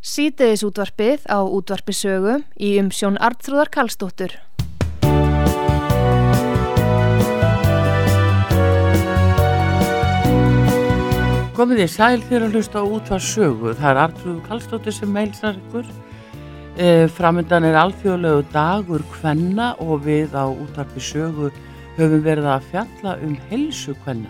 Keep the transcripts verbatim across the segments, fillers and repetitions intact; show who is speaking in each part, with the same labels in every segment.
Speaker 1: Síðdegisútvarpið á Útvarpi Sögu í umsjón Arnþrúðar Karlsdóttur.
Speaker 2: Komið þið sæl þegar að hlusta á Útvarp Sögu. Það er Arnþrúður Karlsdóttir sem meilsar ykkur. E, Framundan er alþjóðlegu dagur kvenna og við á Útvarpi Sögu höfum verið að fjalla um heilsu kvenna.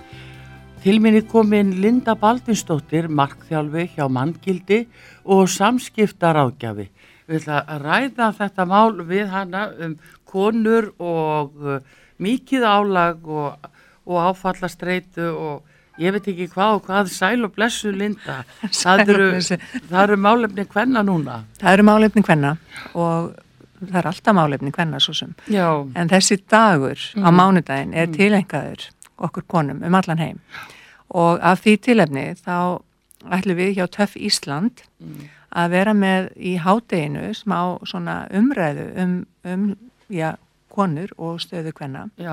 Speaker 2: Til minni komin Linda Baldvinsdóttir, markþjálfi hjá Manngildi og samskiptaráðgjafi. Við ætlum að ræða þetta mál við hana um konur og uh, mikið álag og, og áfallastreitu og ég veit ekki hvað og hvað, sæl og blessu Linda. Það eru, það eru málefni kvenna núna.
Speaker 3: Það eru málefni kvenna og það er alltaf málefni kvenna svo sem.
Speaker 2: Já. En
Speaker 3: þessi dagur mm. á mánudaginn er
Speaker 2: mm.
Speaker 3: tileinkaður okkur konum um allan heim. Og af því tilefni þá ætlum við hjá Töff Ísland mm. að vera með í hádeginu smá svona umræðu um, um já, konur og stöðu kvenna.
Speaker 2: Já.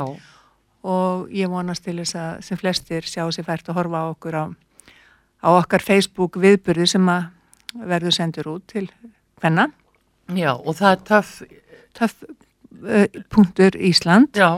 Speaker 3: Og ég vonast til þess að sem flestir sjá sér fært að horfa á okkur á, á okkar Facebook viðburði sem að verður sendur út til kvenna.
Speaker 2: Já, og það er Töff
Speaker 3: Töff uh, punktur Ísland.
Speaker 2: Já.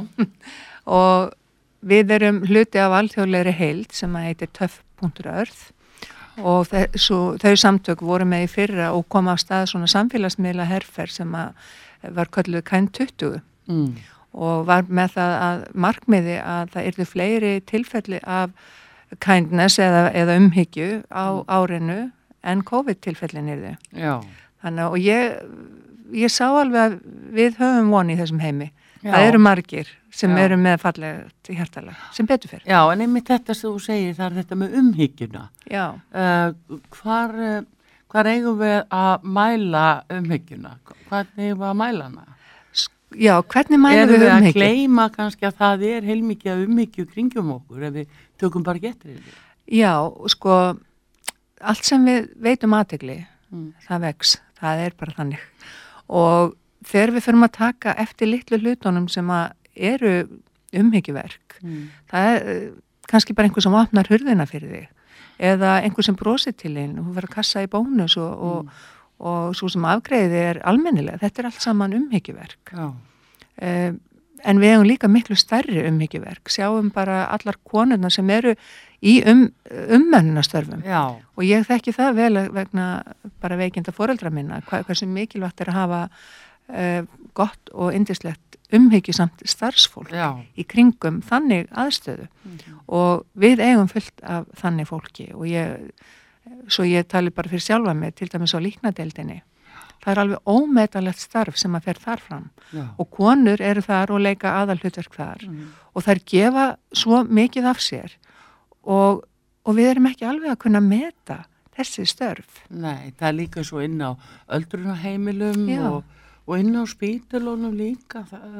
Speaker 3: Og við erum hluti af alþjóðlegri heild sem að heitir Töff punktur Earth og þessu, þau samtök voru með í fyrra og kom af stað svona samfélagsmiðla herferð sem að var kölluð Kind tuttugu mm. og var með það að markmiði að það yrðu fleiri tilfelli af kindness eða, eða umhyggju á mm. árinu en COVID-tilfellin yrðu.
Speaker 2: Já. Þannig
Speaker 3: og ég, ég sá alveg að við höfum von í þessum heimi. Já. Það eru margir sem Já. Eru með fallegt hjartalega, sem betur fyrir.
Speaker 2: Já, en einmitt þetta sem þú segir, það er þetta með umhyggjuna.
Speaker 3: Já.
Speaker 2: Uh, hvar, hvar eigum við að mæla umhyggjuna? Hvernig eigum við að mæla hana?
Speaker 3: Já, hvernig mælum við umhyggju?
Speaker 2: Erum við að gleyma kannski að það er heilmikið af umhyggju kringum okkur ef við tökum bara getur yfir?
Speaker 3: Já, sko, allt sem við veitum athygli, mm. það vex, það er bara þannig. Og þegar við förum að taka eftir litlu hlutunum sem að eru umhyggjuverk, mm. það er kannski bara einhver sem opnar hurðina fyrir þig eða einhver sem brosir til þín og hún verður að kassa í bónus og, mm. og, og svo sem afgreiði er almennilega. Þetta er allt saman umhyggjuverk.
Speaker 2: Já.
Speaker 3: Uh, en við hefum líka miklu stærri umhyggjuverk. Sjáum bara allar konurnar sem eru í um, ummennunastörfum.
Speaker 2: Já. Og
Speaker 3: ég þekki það vel vegna bara veikinda foreldra minna, hva, hversu mikilvægt er að hafa Uh, gott og yndislegt umhyggjusamt starfsfólk
Speaker 2: Já.
Speaker 3: Í kringum þannig aðstöðu mm-hmm. og við eigum fullt af þannig fólki og ég, svo ég tali bara fyrir sjálfa mig, til dæmis á líknadeildinni, það er alveg ómetanlegt starf sem að fer þar fram
Speaker 2: Já.
Speaker 3: Og konur eru þar og leika aðalhlutverk þar mm. og þær gefa svo mikið af sér og, og við erum ekki alveg að kunna meta þessi störf.
Speaker 2: Nei, það er líka svo inn á öldrunarheimilum
Speaker 3: Já.
Speaker 2: og Og inn á spítulunum líka.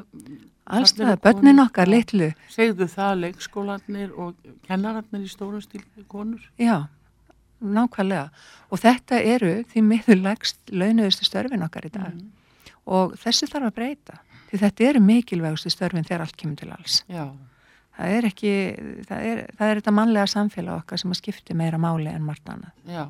Speaker 3: Alls það, börnin okkar litlu.
Speaker 2: Segðu það, leikskólarnir og kennararnir í stórum stíl konur?
Speaker 3: Já, nákvæmlega. Og þetta eru því miður lægst launuðustu störfin okkar í dag. Mm. Og þessu þarf að breyta. Því þetta eru mikilvægustu störfin þegar allt kemur til alls.
Speaker 2: Já.
Speaker 3: Það er ekki, það er, það er þetta mannlega samfélag okkar sem að skipti meira máli en margt annað.
Speaker 2: Já.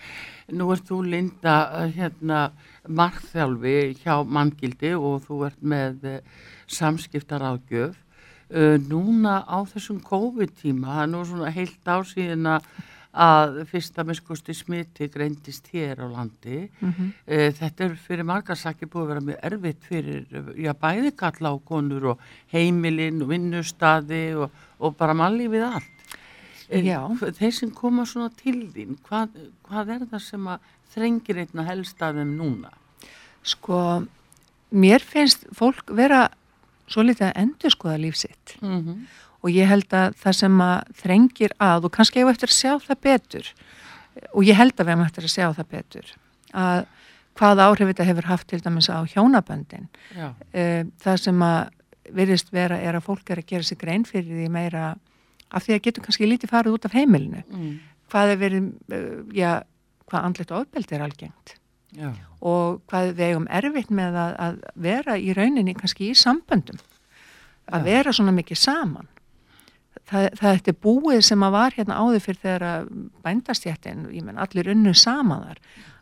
Speaker 2: Nú ert þú Linda hérna markþjálfi hjá Manngildi og þú ert með uh, samskiptaráðgjöf. Uh, núna á þessum COVID-tíma, það er nú svona heilt ár síðan að fyrsta minnskosti smiti greindist hér á landi. Mm-hmm. Uh, þetta er fyrir margar sakir búið að vera mjög erfitt fyrir já, bæði kalla á konur og heimilin og vinnustaði og, og bara mannlífið allt.
Speaker 3: Já.
Speaker 2: Þeir sem koma svona til þín, hvað, hvað er það sem að þrengir einna helst að þeim núna?
Speaker 3: Sko, mér finnst fólk vera svo litið að endurskoða líf sitt
Speaker 2: mm-hmm.
Speaker 3: og ég held að það sem að þrengir að og kannski ég eftir að sjá það betur og ég held að við hefum eftir að sjá það betur að hvað áhrif þetta hefur haft til dæmis á hjónaböndin.
Speaker 2: Já.
Speaker 3: Það sem að virðist vera er að fólk er að gera sig grein fyrir því meira af því að getur kannski lítið farið út af heimilinu. Mm. Hvað er verið, já, hvað andlegt ofbeldi er algengt.
Speaker 2: Já.
Speaker 3: Og hvað við eigum erfitt með að, að vera í rauninni kannski í samböndum. Að já. Vera svona mikið saman. Það, það þetta búið sem að var hérna áður fyrir þegar að bændastjættin, ég menn allir unnu saman þar,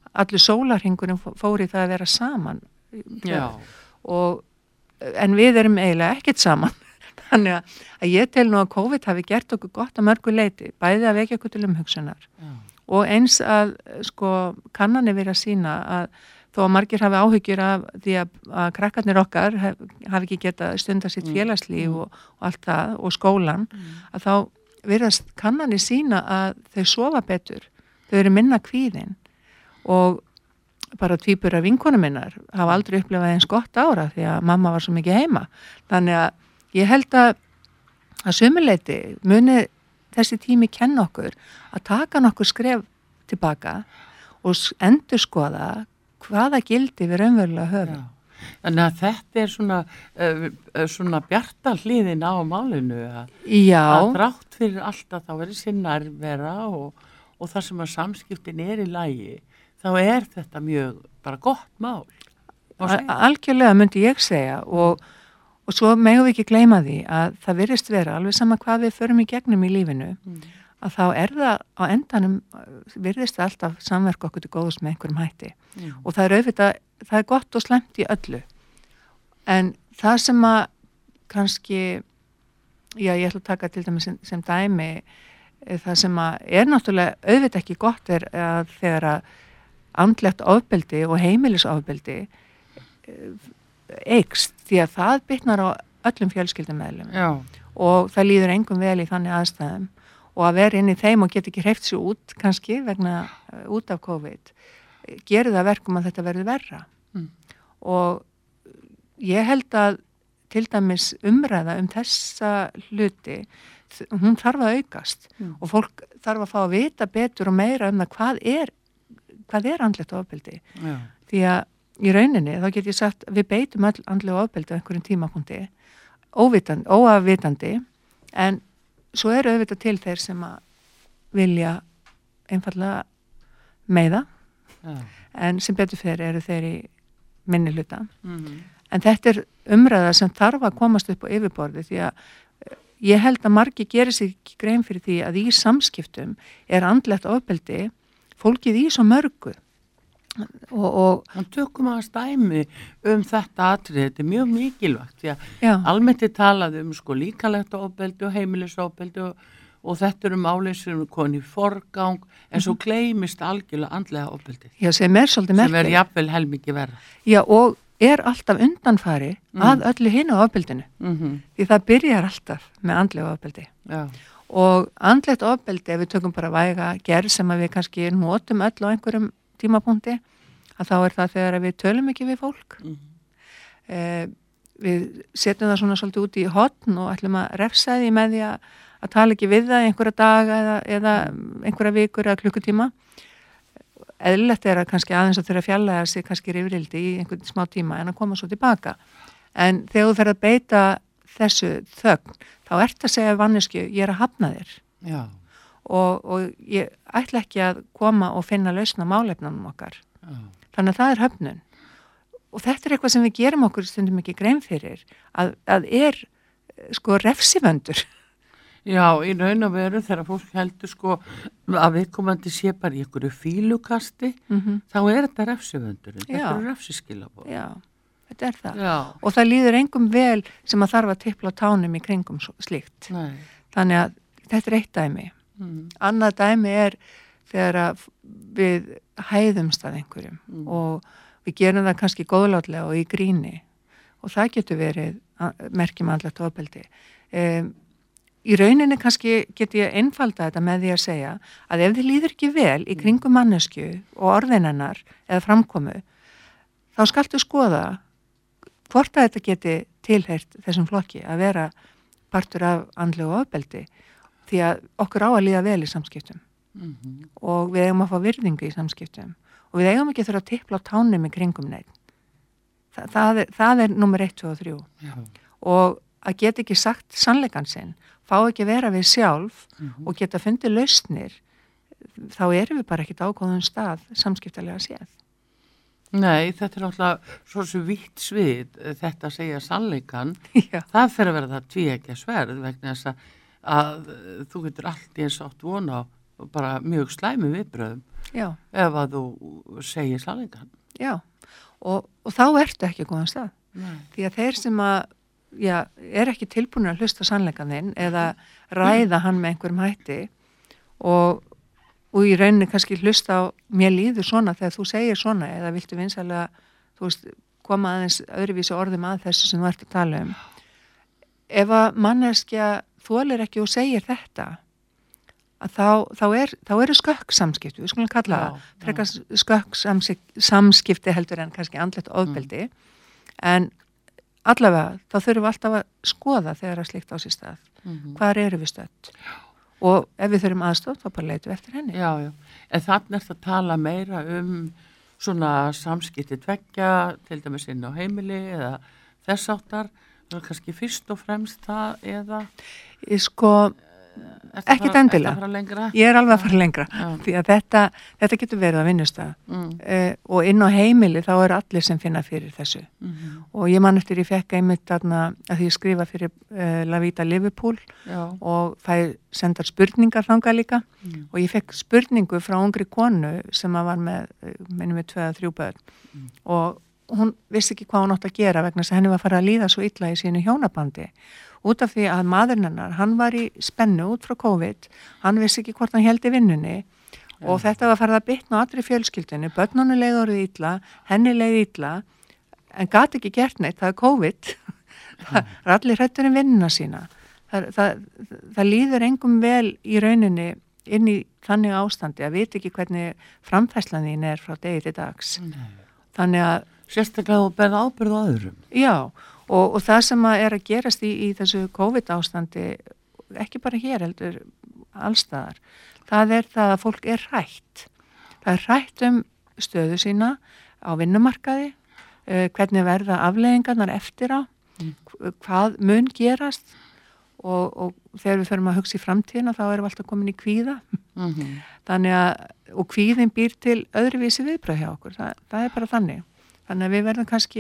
Speaker 3: allur sólarhringurinn fór í það að vera saman.
Speaker 2: Já.
Speaker 3: Og, en við erum eiginlega ekkert saman. Þannig að ég tel nú að COVID hafi gert okkur gott að mörgu leiti, bæði að vekja okkur til umhugsunar. Já. Og eins að sko kannanir verið að sýna að þó að margir hafi áhyggjur af því að, að krakkarnir okkar hef, hafi ekki getað stunda sitt félagslíf mm. og, og allt það og skólan, mm. að þá verðast kannanir sýna að þau sofa betur, þau eru minna kvíðin og bara tvíburar vinkonu minnar hafa aldrei upplifað eins gott ára því að mamma var svo mikið heima. Þannig að ég held að að sumuleyti muni þessi tími kenna okkur að taka nokkur skref tilbaka og endurskoða hvaða gildi við raunverulega höfum.
Speaker 2: Já. Þannig að þetta er svona, uh, svona bjarta hliðin á málinu að, að þrátt fyrir alltaf þá verður sér nærvera og, og það sem að samskiptin er í lagi, þá er þetta mjög bara gott mál.
Speaker 3: Algjörlega myndi ég segja og, og svo megum við ekki gleyma því að það virðist vera alveg sama hvað við förum í gegnum í lífinu, mm. að þá er það á endanum virðist það alltaf samverka okkur til góðs með einhverjum hætti mm. og það er auðvitað, það er gott og slæmt í öllu en það sem að kannski já ég ætla að taka til dæmis sem, sem dæmi það sem að er náttúrulega auðvitað ekki gott er að þegar að andlegt ofbeldi og heimilisofbeldi eykst því að það bitnar á öllum fjölskyldumeðlum og það líður engum vel í þannig aðstæðum og að vera inn í þeim og geta ekki hreyft sér út kannski vegna út af COVID gerir það verkum að þetta verður verra mm. og ég held að til dæmis umræða um þessa hluti hún þarf að aukast mm. og fólk þarf að fá að vita betur og meira um það hvað er hvað er andlegt ofbeldi Já. Því að í rauninni þá get ég sagt við beitum all andlegu ofbeldi á einhverjum tímapunkti óvitandi, óafvitandi en svo eru auðvitað til þeir sem að vilja einfallega meiða ja. En sem betur fyrir eru þeir í minni hluta mm-hmm. en þetta er umræða sem þarf að komast upp á yfirborði því að ég held að margir gerir sig ekki grein fyrir því að í samskiptum er andlegt ofbeldi fólkið í svo mörgu og, og
Speaker 2: Hann tökum að stæmi um þetta atrið, þetta er mjög mikilvægt því að Já. Almennt er talað um sko líkalegt ofbeldi og heimilisofbeldi og, og þetta eru málið sem er konið í forgang en svo gleymist algjörlega andlega ofbeldi
Speaker 3: Já, sem er svolítið merkilegt
Speaker 2: sem er jafnvel helmingi verra
Speaker 3: Já, og er alltaf undanfari mm. að öllu hinu ofbeldinu mm-hmm. því það byrjar alltaf með andlega ofbeldi Já. Og andlegt ofbeldi ef við tökum bara væga gerð sem að við kannski notum öll á einhverjum tímapunkti að þá er það þegar við tölum ekki við fólk mm. eh, við setjum það svona svolítið út í hotn og ætlum að refsa því með því að, að tala ekki við það í einhverja daga eða, eða einhverja vikur eða klukkutíma eðlilegt er að kannski aðeins að þurfa að fjarlæga sig kannski rifrildi í einhvern smá tíma en að koma svo tilbaka en þegar þú fer að beita þessu þögn þá ert að segja vannesku ég er að hafna þér
Speaker 2: Já.
Speaker 3: Og, og ég ætla ekki að koma og finna lausna málefnunum okkar Já. Þannig að það er höfnun og þetta er eitthvað sem við gerum okkur stundum ekki grein fyrir að, að er sko refsivöndur
Speaker 2: Já, í raun og veru þegar fólk heldur sko að viðkomandi sé bara í einhverju fílukasti mm-hmm. þá er þetta refsivöndurinn, þetta eru refsiskilabóð
Speaker 3: Já, þetta er það
Speaker 2: Já.
Speaker 3: Og það líður engum vel sem að þarf að tippla á tánum í kringum slíkt
Speaker 2: Nei.
Speaker 3: Þannig að þetta er eitt dæmi mm. Annað dæmi er þegar að við hæðumst að einhverjum mm. og við gerum það kannski góðlátlega og í gríni og það getur verið merkjum andlegt ofbeldi um, í rauninni kannski getur ég einfalda þetta með því að segja að ef þið líður ekki vel í kringum mannesku og orðinennar eða framkomu þá skaltu skoða hvort að þetta geti tilheyrt þessum flokki að vera partur af andlegu ofbeldi því að okkur á að líða vel í samskiptum mm-hmm. og við eigum að fá virðingu í samskiptum og við eigum ekki að þurfa að tippla á tánum í kringum neitt. Þa, það, er, það er nummer eitt, tvö og þrjú Já. Og að geta ekki sagt sannleikann sinn, fá ekki að vera við sjálf mm-hmm. og geta fundið lausnir, þá erum við bara ekkit ákváðum stað samskiptalega séð.
Speaker 2: Nei, þetta er alltaf svo svo vítt svið, þetta að segja sannleikann, það fer að vera það tvíeggja sverð vegna þess að, að þú getur allt eins átt vona á bara mjög slæmi viðbröðum
Speaker 3: Já.
Speaker 2: ef að þú segir sannleikann.
Speaker 3: Já, og, og þá ertu ekki góðan stað. Nei. Því að þeir sem að, já, er ekki tilbúin að hlusta sannleikann þinn eða ræða hann með einhverjum hætti og, og í rauninni kannski hlusta á mér líður svona þegar þú segir svona eða viltu vinsalega, þú veist, koma aðeins öðruvísi orðum að þessu sem þú ert að tala um. Ef að manneskja þolir ekki og segir þetta, að þá, þá, er, þá eru skökk samskipti, við skulum kalla það, frekar skökk samskipti heldur en kannski andlegt ofbeldi, mm. en allavega þá þurfum við alltaf að skoða þegar að slíkt á sér stað. Mm-hmm. Hvar eru við stödd? Og ef við þurfum aðstoð, þá bara leitum við eftir henni.
Speaker 2: Já, já, en þannig er það að tala meira um svona samskipti tveggja, til dæmis inn á heimili eða þess áttar, kannski fyrst og fremst það eða?
Speaker 3: Ég sko, ekkert endilega. Ég er alveg að fara lengra. Já. Því að þetta, þetta getur verið að vinnustað. Mm. Uh, og inn á heimili þá eru allir sem finna fyrir þessu. Mm-hmm. Og ég man eftir ég fekk einmitt þarna að því ég skrifa fyrir uh, La Vita Liverpool. Já. Og fæ sendar spurningar þangað líka. Mm. Og ég fekk spurningu frá ungri konu sem var með, minnum við tvö að þrjú börn. Mm. Og hún vissi ekki hvað hún átt að gera vegna þess að henni var að fara að líða svo illa í sínu hjónabandi. Út af því að maðurinn hennar, hann var í spennu út frá COVID, hann vissi ekki hvort hann héldi vinnunni ja. Og þetta var farið að bitna á allri fjölskyldunni, börnunni leið orðið illa, henni leið illa, en gat ekki gert neitt, það er COVID, það er allir hrættur um vinnuna sína. Það, það, það líður engum vel í rauninni inn í þannig ástandi að vita ekki hvernig framfærslan þín er frá degi til dags. Nei. Þannig að
Speaker 2: sérstaklega og berða ábyrgð á öðrum.
Speaker 3: Já, og, og það sem að er að gerast í, í þessu COVID ástandi, ekki bara hér heldur, allstaðar, það er það að fólk er hrætt. Það er hrætt um stöðu sína á vinnumarkaði, uh, hvernig verða afleiðingarnar eftir á, mm. hvað mun gerast og, og þegar við förum að hugsa í framtíðina þá erum við alltaf komin í kvíða. Mm-hmm. Þannig að, og kvíðin býr til öðruvísi viðbröð hjá okkur, það, það er bara þannig. Þannig að við verðum kannski,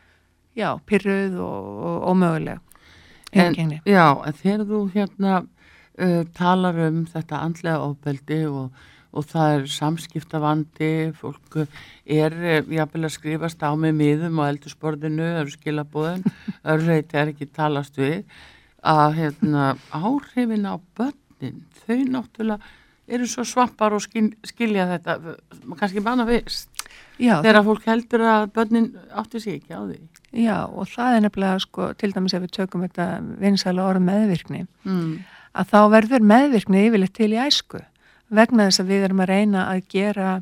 Speaker 3: já, pirruð og, og ómöguleg.
Speaker 2: En, já, en þegar þú hérna uh, talar um þetta andlega ofbeldi og, og það er samskiptavandi, fólk er jafnvel að skrifast á með miðum á eldhúsborðinu, eru skilabóðin, örreit er ekki talast við, að hérna áhrifin á börnin, þau náttúrulega eru svo svampar og skil, skilja þetta, kannski manna vist. Já, þegar fólk heldur að börnin átti sig ekki á því.
Speaker 3: Já, og það er nefnilega, sko, til dæmis ef við tökum þetta vinsæla orð meðvirkni, mm. að þá verður meðvirkni yfirleitt til í æsku, vegna þess að við erum að reyna að gera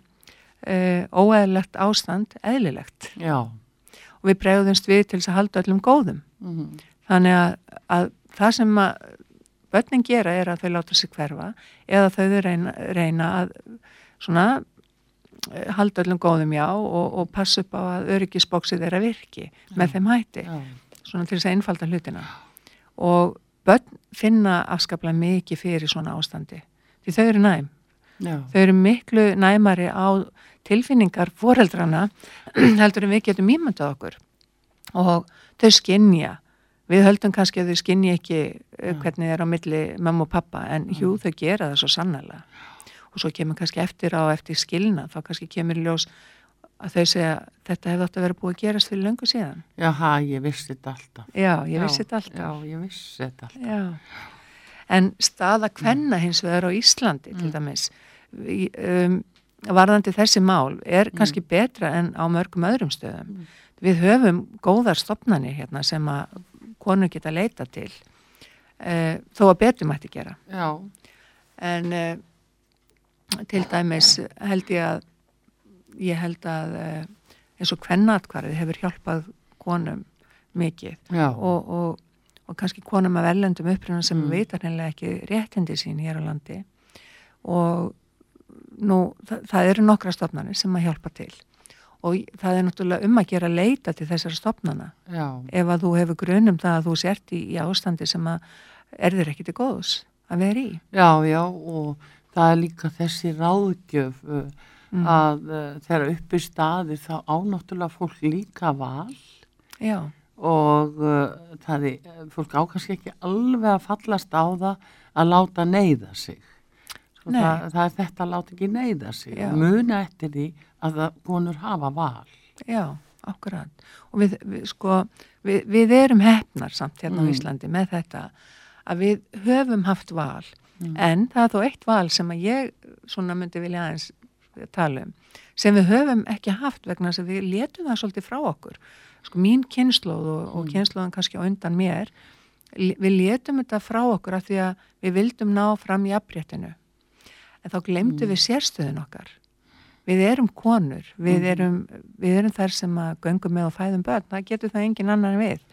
Speaker 3: uh, óeðlilegt ástand eðlilegt. Já. Og við bregðumst við til þess að halda öllum góðum. Mm. Þannig að, að það sem að börnin gera er að þau láta sig hverfa eða þau reyna, reyna að svona halda öllum góðum já og, og passa upp á að öryggisbóksið þeirra virki já. Með þeim hætti, já. Svona til þess að einfalda hlutina. Og börn finna afskaplega mikið fyrir svona ástandi, því þau eru næm. Já. Þau eru miklu næmari á tilfinningar foreldrana heldur en við getum ímyndað okkur og þau skynja. Við höldum kannski að þau skynja ekki já. Hvernig er á milli mamma og pappa en jú, þau gera það svo sannarlega. Og svo kemur kannski eftir á eftir skilna, þá kannski kemur í ljós að þau segja þetta hefði átt að vera búið að gerast fyrir löngu síðan.
Speaker 2: Jáha, ég vissi þetta alltaf.
Speaker 3: Já, ég vissi þetta alltaf.
Speaker 2: Já, ég vissi þetta alltaf.
Speaker 3: Já. En staða kvenna hins vegar á Íslandi mm. til dæmis, um, varðandi þessi mál er kannski mm. betra en á mörgum öðrum stöðum. Mm. Við höfum góðar stofnanir hérna sem að konur geta leita til, uh, þó að betur mætti gera. Já. En uh, til dæmis held ég að ég held að eins og kvennaatkvarðið hefur hjálpað konum mikið og, og, og kannski konum af erlendum uppruna sem mm. vita hreinlega ekki réttindi sín hér á landi og nú það, það eru nokkra stofnanir sem að hjálpa til og það er náttúrulega um að gera leita til þessara stofnana já. Ef að þú hefur grunum það að þú sért í, í ástandi sem að er þér ekki til góðs að vera í.
Speaker 2: Já, já og það er líka þessi ráðgjöf uh, mm. að uh, þegar uppi staði þá ánáttúrulega fólk líka val Já. Og uh, það er, fólk ákvæmst ekki alveg að fallast á það að láta neyða sig. Svo og það, það er þetta að láta ekki neyða sig
Speaker 3: Já.
Speaker 2: og muna eftir því að það konur hafa val.
Speaker 3: Já, akkurat. Og við, við sko, við, við erum heppnar samt hérna
Speaker 2: Mm.
Speaker 3: á Íslandi með þetta að við höfum haft val,
Speaker 2: Mm.
Speaker 3: en það er þó eitt val sem að ég svona myndi vilja aðeins tala um, sem við höfum ekki haft vegna þess að við létum það svolítið frá okkur. Sko mín kynslóð og, og
Speaker 2: Mm.
Speaker 3: kynslóðan kannski á undan mér, l- við létum þetta frá okkur af því að við vildum ná fram jafnréttinu. En þá glemdu
Speaker 2: Mm.
Speaker 3: við sérstöðun okkar. Við erum konur, við
Speaker 2: Mhm.
Speaker 3: erum, við erum þær sem að göngum með og fæðum börn, það getur það engin annar en við.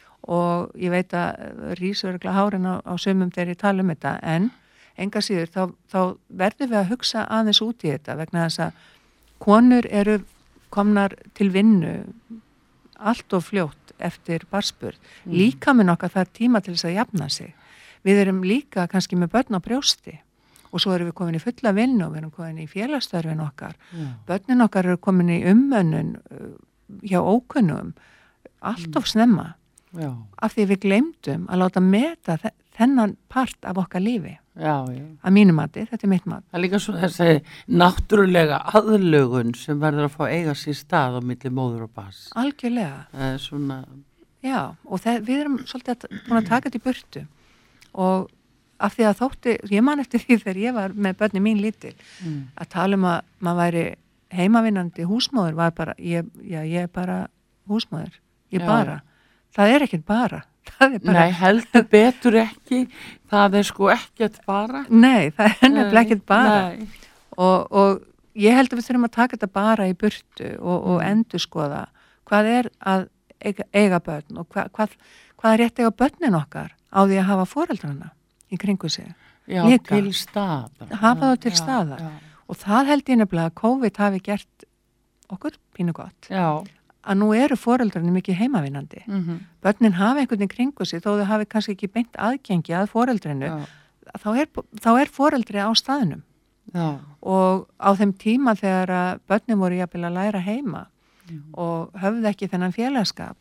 Speaker 3: Og ég veit að rísur örgla hárin á, á sumum þegar ég tala um þetta, en enga síður, þá, þá verðum við að hugsa aðeins út í þetta vegna þess að konur eru komnar til vinnu allt of fljótt eftir barnsburð.
Speaker 2: Mm.
Speaker 3: Líkaminn okkar þarf tíma til þess að jafna sig. Við erum líka kannski með börn á brjósti og svo erum við komin í fulla vinnu og við erum komin í félagsstörfin okkar.
Speaker 2: Já.
Speaker 3: Börnin okkar eru komin í ummönnun uh, hjá ókunnum allt of snemma
Speaker 2: Já,
Speaker 3: af því við glemdum að láta meta þe- þennan part af okkar lífi.
Speaker 2: já, já.
Speaker 3: Að mínu mati, þetta er mitt mat.
Speaker 2: Það er líka svo þessi náttúrulega aðlögun sem verður að fá eiga sér stað á milli móður og bass.
Speaker 3: Algjörlega.
Speaker 2: Það er svona,
Speaker 3: Já, og það, við erum svolítið að, búin að taka þetta í burtu og af því að þótti, ég man eftir því þegar ég var með börni mín lítil,
Speaker 2: mm.
Speaker 3: að tala um að maður væri heimavinnandi húsmóður var bara, ég, já, ég er bara húsmóður, ég
Speaker 2: Já.
Speaker 3: bara. Það er ekkert bara. Það er bara,
Speaker 2: Nei, heldur betur ekki, það er sko ekkert bara.
Speaker 3: nei, það er nefnilega ekkert bara.
Speaker 2: Nei.
Speaker 3: Og, og ég held að við þurfum að taka þetta bara í burtu og, og
Speaker 2: Mm.
Speaker 3: endurskoða hvað er að eiga, eiga börn og hva, hvað, hvað er rétt eiga börnin okkar á því að hafa foreldrana í kringu sig.
Speaker 2: Já,
Speaker 3: Líka.
Speaker 2: til staðar.
Speaker 3: Hafa þá til
Speaker 2: Já,
Speaker 3: staðar.
Speaker 2: Já,
Speaker 3: Og það held ég nefnilega að COVID hafi gert okkur pínu gott.
Speaker 2: já.
Speaker 3: Að nú eru foreldrarnir mikið heimavinnandi.
Speaker 2: Mm
Speaker 3: Börnin hafa einhvern veginn kringu sig þó þau hafi kannski ekki beint aðgengi að foreldrinu.
Speaker 2: já,
Speaker 3: Þá er, þá er foreldri á staðnum.
Speaker 2: já.
Speaker 3: Og á þeim tíma þegar að börnin voru jafnvel að læra heima
Speaker 2: Mm.
Speaker 3: og höfðu ekki þennan félagskap,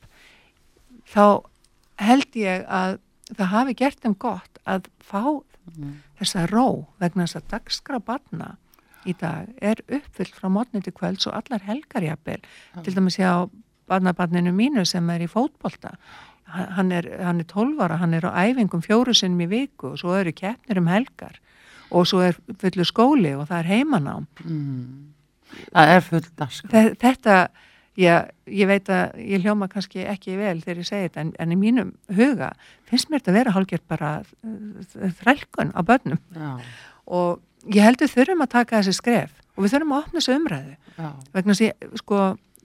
Speaker 3: þá held ég að það hafi gert þeim gott að fá
Speaker 2: Mm.
Speaker 3: þessa ró vegna þess að dagskrá barna í dag er uppfyllt frá morgni til kvölds og allar helgar jafnvel.
Speaker 2: Já.
Speaker 3: Til dæmis ég á barnabarninu mínu sem er í fótbolta. Hann hann er, hann er tólf ára, hann er á æfingum fjóru sinnum í viku og svo eru keppnir um helgar og svo er fullur skóli og það er heimanám.
Speaker 2: Mm. Það er fullt dagskrá.
Speaker 3: Þe- Þetta, já, ég veit að ég hljóma kannski ekki vel þegar ég segi þetta, en, en í mínum huga finnst mér þetta að vera hálfgjört bara uh, þrælkun á börnum
Speaker 2: Já,
Speaker 3: og ég held við þurfum að taka þessi skref og við þurfum að opna þessu umræðu
Speaker 2: já.
Speaker 3: vegna þess að sko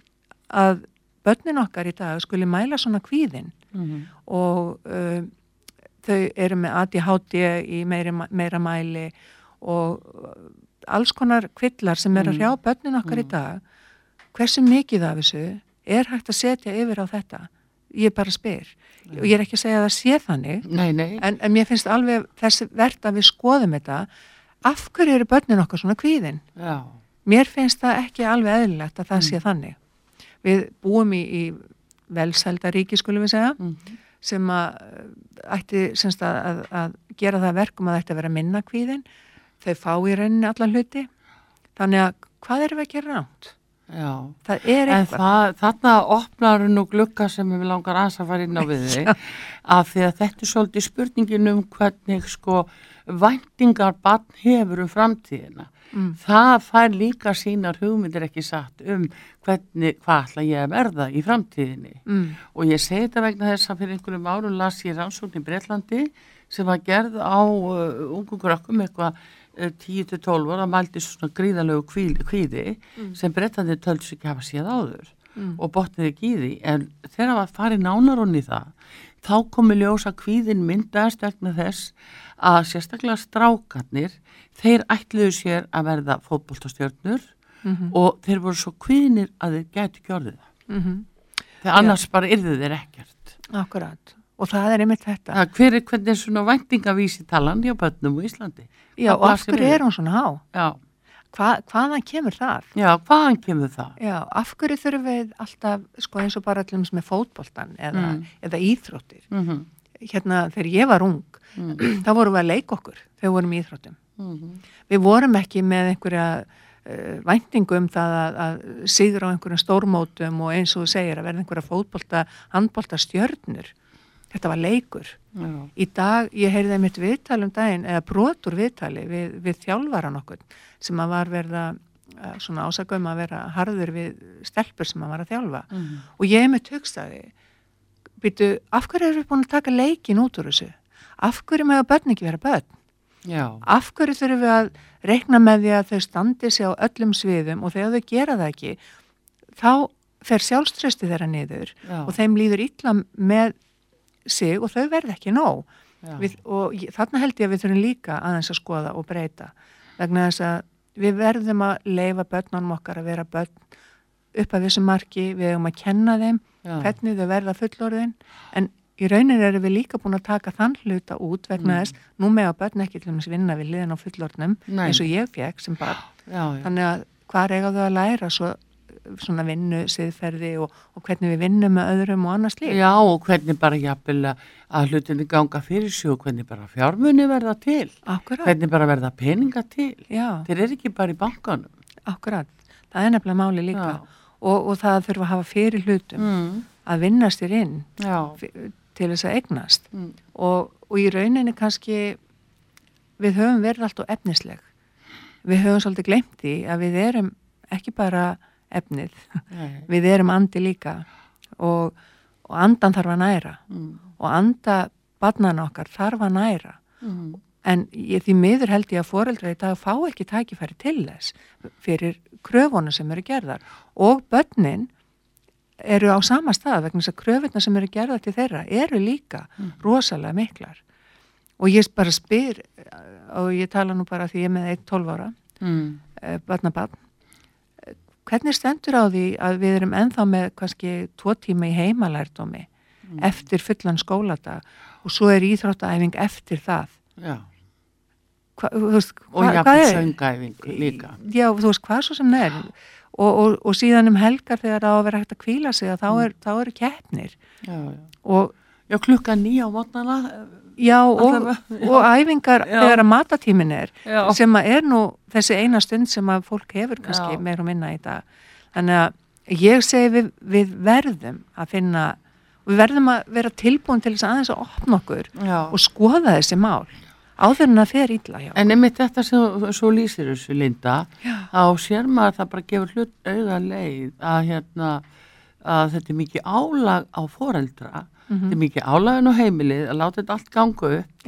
Speaker 3: að börnin okkar í dag skuli mæla svona kvíðin
Speaker 2: Mm.
Speaker 3: og uh, þau eru með A D H D í meira, meira mæli og uh, alls konar kvillar sem er að
Speaker 2: Mm.
Speaker 3: hrjá börnin okkar í
Speaker 2: Mm.
Speaker 3: dag. Hversu mikið af þessu er hægt að setja yfir á þetta? Ég bara spyr.
Speaker 2: Mm.
Speaker 3: Og ég er ekki að segja að það sé þannig,
Speaker 2: Nei, nei.
Speaker 3: en, en mér finnst alveg þessi verðt að við skoðum þetta. Af hverju eru börnin okkar svona kvíðin?
Speaker 2: Já,
Speaker 3: Mér finnst það ekki alveg eðlilegt að það
Speaker 2: Mm.
Speaker 3: sé þannig. Við búum í, í velsældaríki, skulum við segja,
Speaker 2: mm.
Speaker 3: sem að uh, ætti semst að, að, að gera það verkum að það ætti að vera minna kvíðin. Þau fá í rauninni allan hluti. Þannig að hvað erum við að gera ránt?
Speaker 2: já.
Speaker 3: Það er
Speaker 2: En
Speaker 3: eitthvað.
Speaker 2: það, þarna opnar nú glugga sem við langar aðeins að fara inn á við þig, af því að þetta er svolítið spurningin um hvernig sko væntingar barn hefur um framtíðina.
Speaker 3: Mm.
Speaker 2: Það fær líka sínar hugmyndir ekki satt um hvernig, hvað ætla ég að verða í framtíðinni.
Speaker 3: Mm.
Speaker 2: Og ég segi þetta vegna þess að fyrir einhverjum árum las ég rannsókn í Bretlandi sem var gerð á uh, ungum krökkum eitthvað uh, tíu til tólf ára, mældi svona gríðalegu kvíði, kvíði
Speaker 3: Mm.
Speaker 2: sem Bretlandi tölds ekki hafa séð áður
Speaker 3: Mm.
Speaker 2: og botnið ekki í því. En þegar var farið nánar onni í það, þá komi ljós að kvíðin myndaðist vegna þess að sérstaklega strákarnir, þeir ætluðu sér að verða fótboltastjörnur
Speaker 3: Mm-hmm.
Speaker 2: og þeir voru svo kvíðnir að þeir gætu ekki orðið það.
Speaker 3: Mm-hmm.
Speaker 2: Þegar annars bara yrðu þeir ekkert.
Speaker 3: Akkurat. Og það er einmitt þetta.
Speaker 2: Það, hver er hvernig er svona væntingavísi talan hjá börnum á Íslandi?
Speaker 3: Já,
Speaker 2: Það
Speaker 3: og af
Speaker 2: blasir
Speaker 3: hverju
Speaker 2: við.
Speaker 3: er hún svona há?
Speaker 2: Já,
Speaker 3: Hva, hvaðan kemur það?
Speaker 2: já, hvaðan kemur það?
Speaker 3: Já, af hverju þurfum við alltaf, sko eins og bara allir með fótboltan eða,
Speaker 2: Mm.
Speaker 3: eða íþróttir.
Speaker 2: Mm -hmm.
Speaker 3: Hérna, þegar ég var ung,
Speaker 2: mm.
Speaker 3: þá vorum við að leika okkur þegar við vorum í íþróttum.
Speaker 2: Mm-hmm.
Speaker 3: Við vorum ekki með einhverja uh, væntingu um það að, að sigra á einhverjum stórmótum og eins og þú segir að verða einhverja fótbolta, handbolta stjörnur. Þetta var leikur.
Speaker 2: Já.
Speaker 3: Í dag, ég heyrði einmitt viðtal um daginn, eða brotur viðtali við, við þjálfaran okkur sem að var verða svona ásakum að vera harður við stelpur sem að var að þjálfa.
Speaker 2: Mm.
Speaker 3: Og ég einmitt hugsaði, býtu, af hverju erum við búin að taka leikin út úr þessu? Af hverju með að börn ekki vera börn?
Speaker 2: Já.
Speaker 3: Af hverju þurfum við að reikna með því að þau standi sig á öllum sviðum og þegar þau gera það ekki, þá fer sjálfstrausti þeirra niður. Já. Og þeim líður illa með sig og þau verð ekki nóg. Við, og ég, þarna held ég að við þurfum líka aðeins að skoða og breyta. Vegna þess að við verðum að leyfa börnunum okkar að vera börn upp að þessu marki, við eigum að kenna þeim Já. Hvernig þau verða fullorðin, en í rauninni erum við líka búin að taka þann hluta út vegna mm. þess, nú með að börn ekki til þess að vinna við liðin á fullorðnum Nei. Eins og ég fekk sem barn. Já, já. Þannig að hvar eiga þau að læra svo, svona vinnu, siðferði og, og hvernig við vinnum með öðrum og annars líf.
Speaker 2: Já, og hvernig bara jafnvel að hlutinni ganga fyrir sig og hvernig bara fjármuni verða til.
Speaker 3: Akkurat.
Speaker 2: Hvernig bara verða peninga til.
Speaker 3: Já.
Speaker 2: Þeir eru ekki bara í bankanum.
Speaker 3: Akkurat. Það er nefnilega máli líka. Og, og það þurfa að hafa fyrir hlutum mm. að vinna sér inn fyr, til þess að eignast. Mm. Og, og í rauninni kannski við höfum verið alltaf efnisleg. Við höfum svolítið gleymt því að við erum ekki bara efnið. Nei. Við erum andi líka og, og andan þarf að næra mm. og anda barnana okkar þarf að næra. Mm. En ég, því miður held ég að foreldrar í dag fá ekki tækifæri til þess fyrir kröfunum sem eru gerðar og börnin eru á sama stað vegna þess að kröfurnar sem eru gerðar til þeirra eru líka mm. rosalega miklar. Og ég bara spyr, og ég tala nú bara því ég er með eitt tólf ára, mm. eh, barnabarn, hvernig stendur á því að við erum ennþá með kannski tvo tíma í heimalærdómi mm. eftir fullan skóladag og svo er íþróttaæfing eftir það.
Speaker 2: Já.
Speaker 3: Hva, veist, hva,
Speaker 2: og jafnvel söngæfing líka.
Speaker 3: Já, þú veist, hvað svo sem það er. Og, og, og síðan um helgar þegar það á að vera hægt að hvíla sig að þá, er, þá eru keppnir.
Speaker 2: Já, já.
Speaker 3: Og,
Speaker 2: já, klukkan níu á morgnana.
Speaker 3: Já, og, og æfingar já. Þegar að matatímin er, já. Sem að er nú þessi eina stund sem að fólk hefur kannski já. Meir og minna í dag. Þannig að ég segi við, við verðum að finna, við verðum að vera tilbúin til þess að aðeins að opna okkur já. Og skoða þessi mál. Áður en að fer illa hjá.
Speaker 2: En einmitt þetta sem svo lýsir þessu Linda, já. Á sér maður það bara gefur hlut auða leið að hérna að þetta er mikið álag á foreldra, mm-hmm. þetta er mikið álagin á heimilið að láta þetta allt ganga upp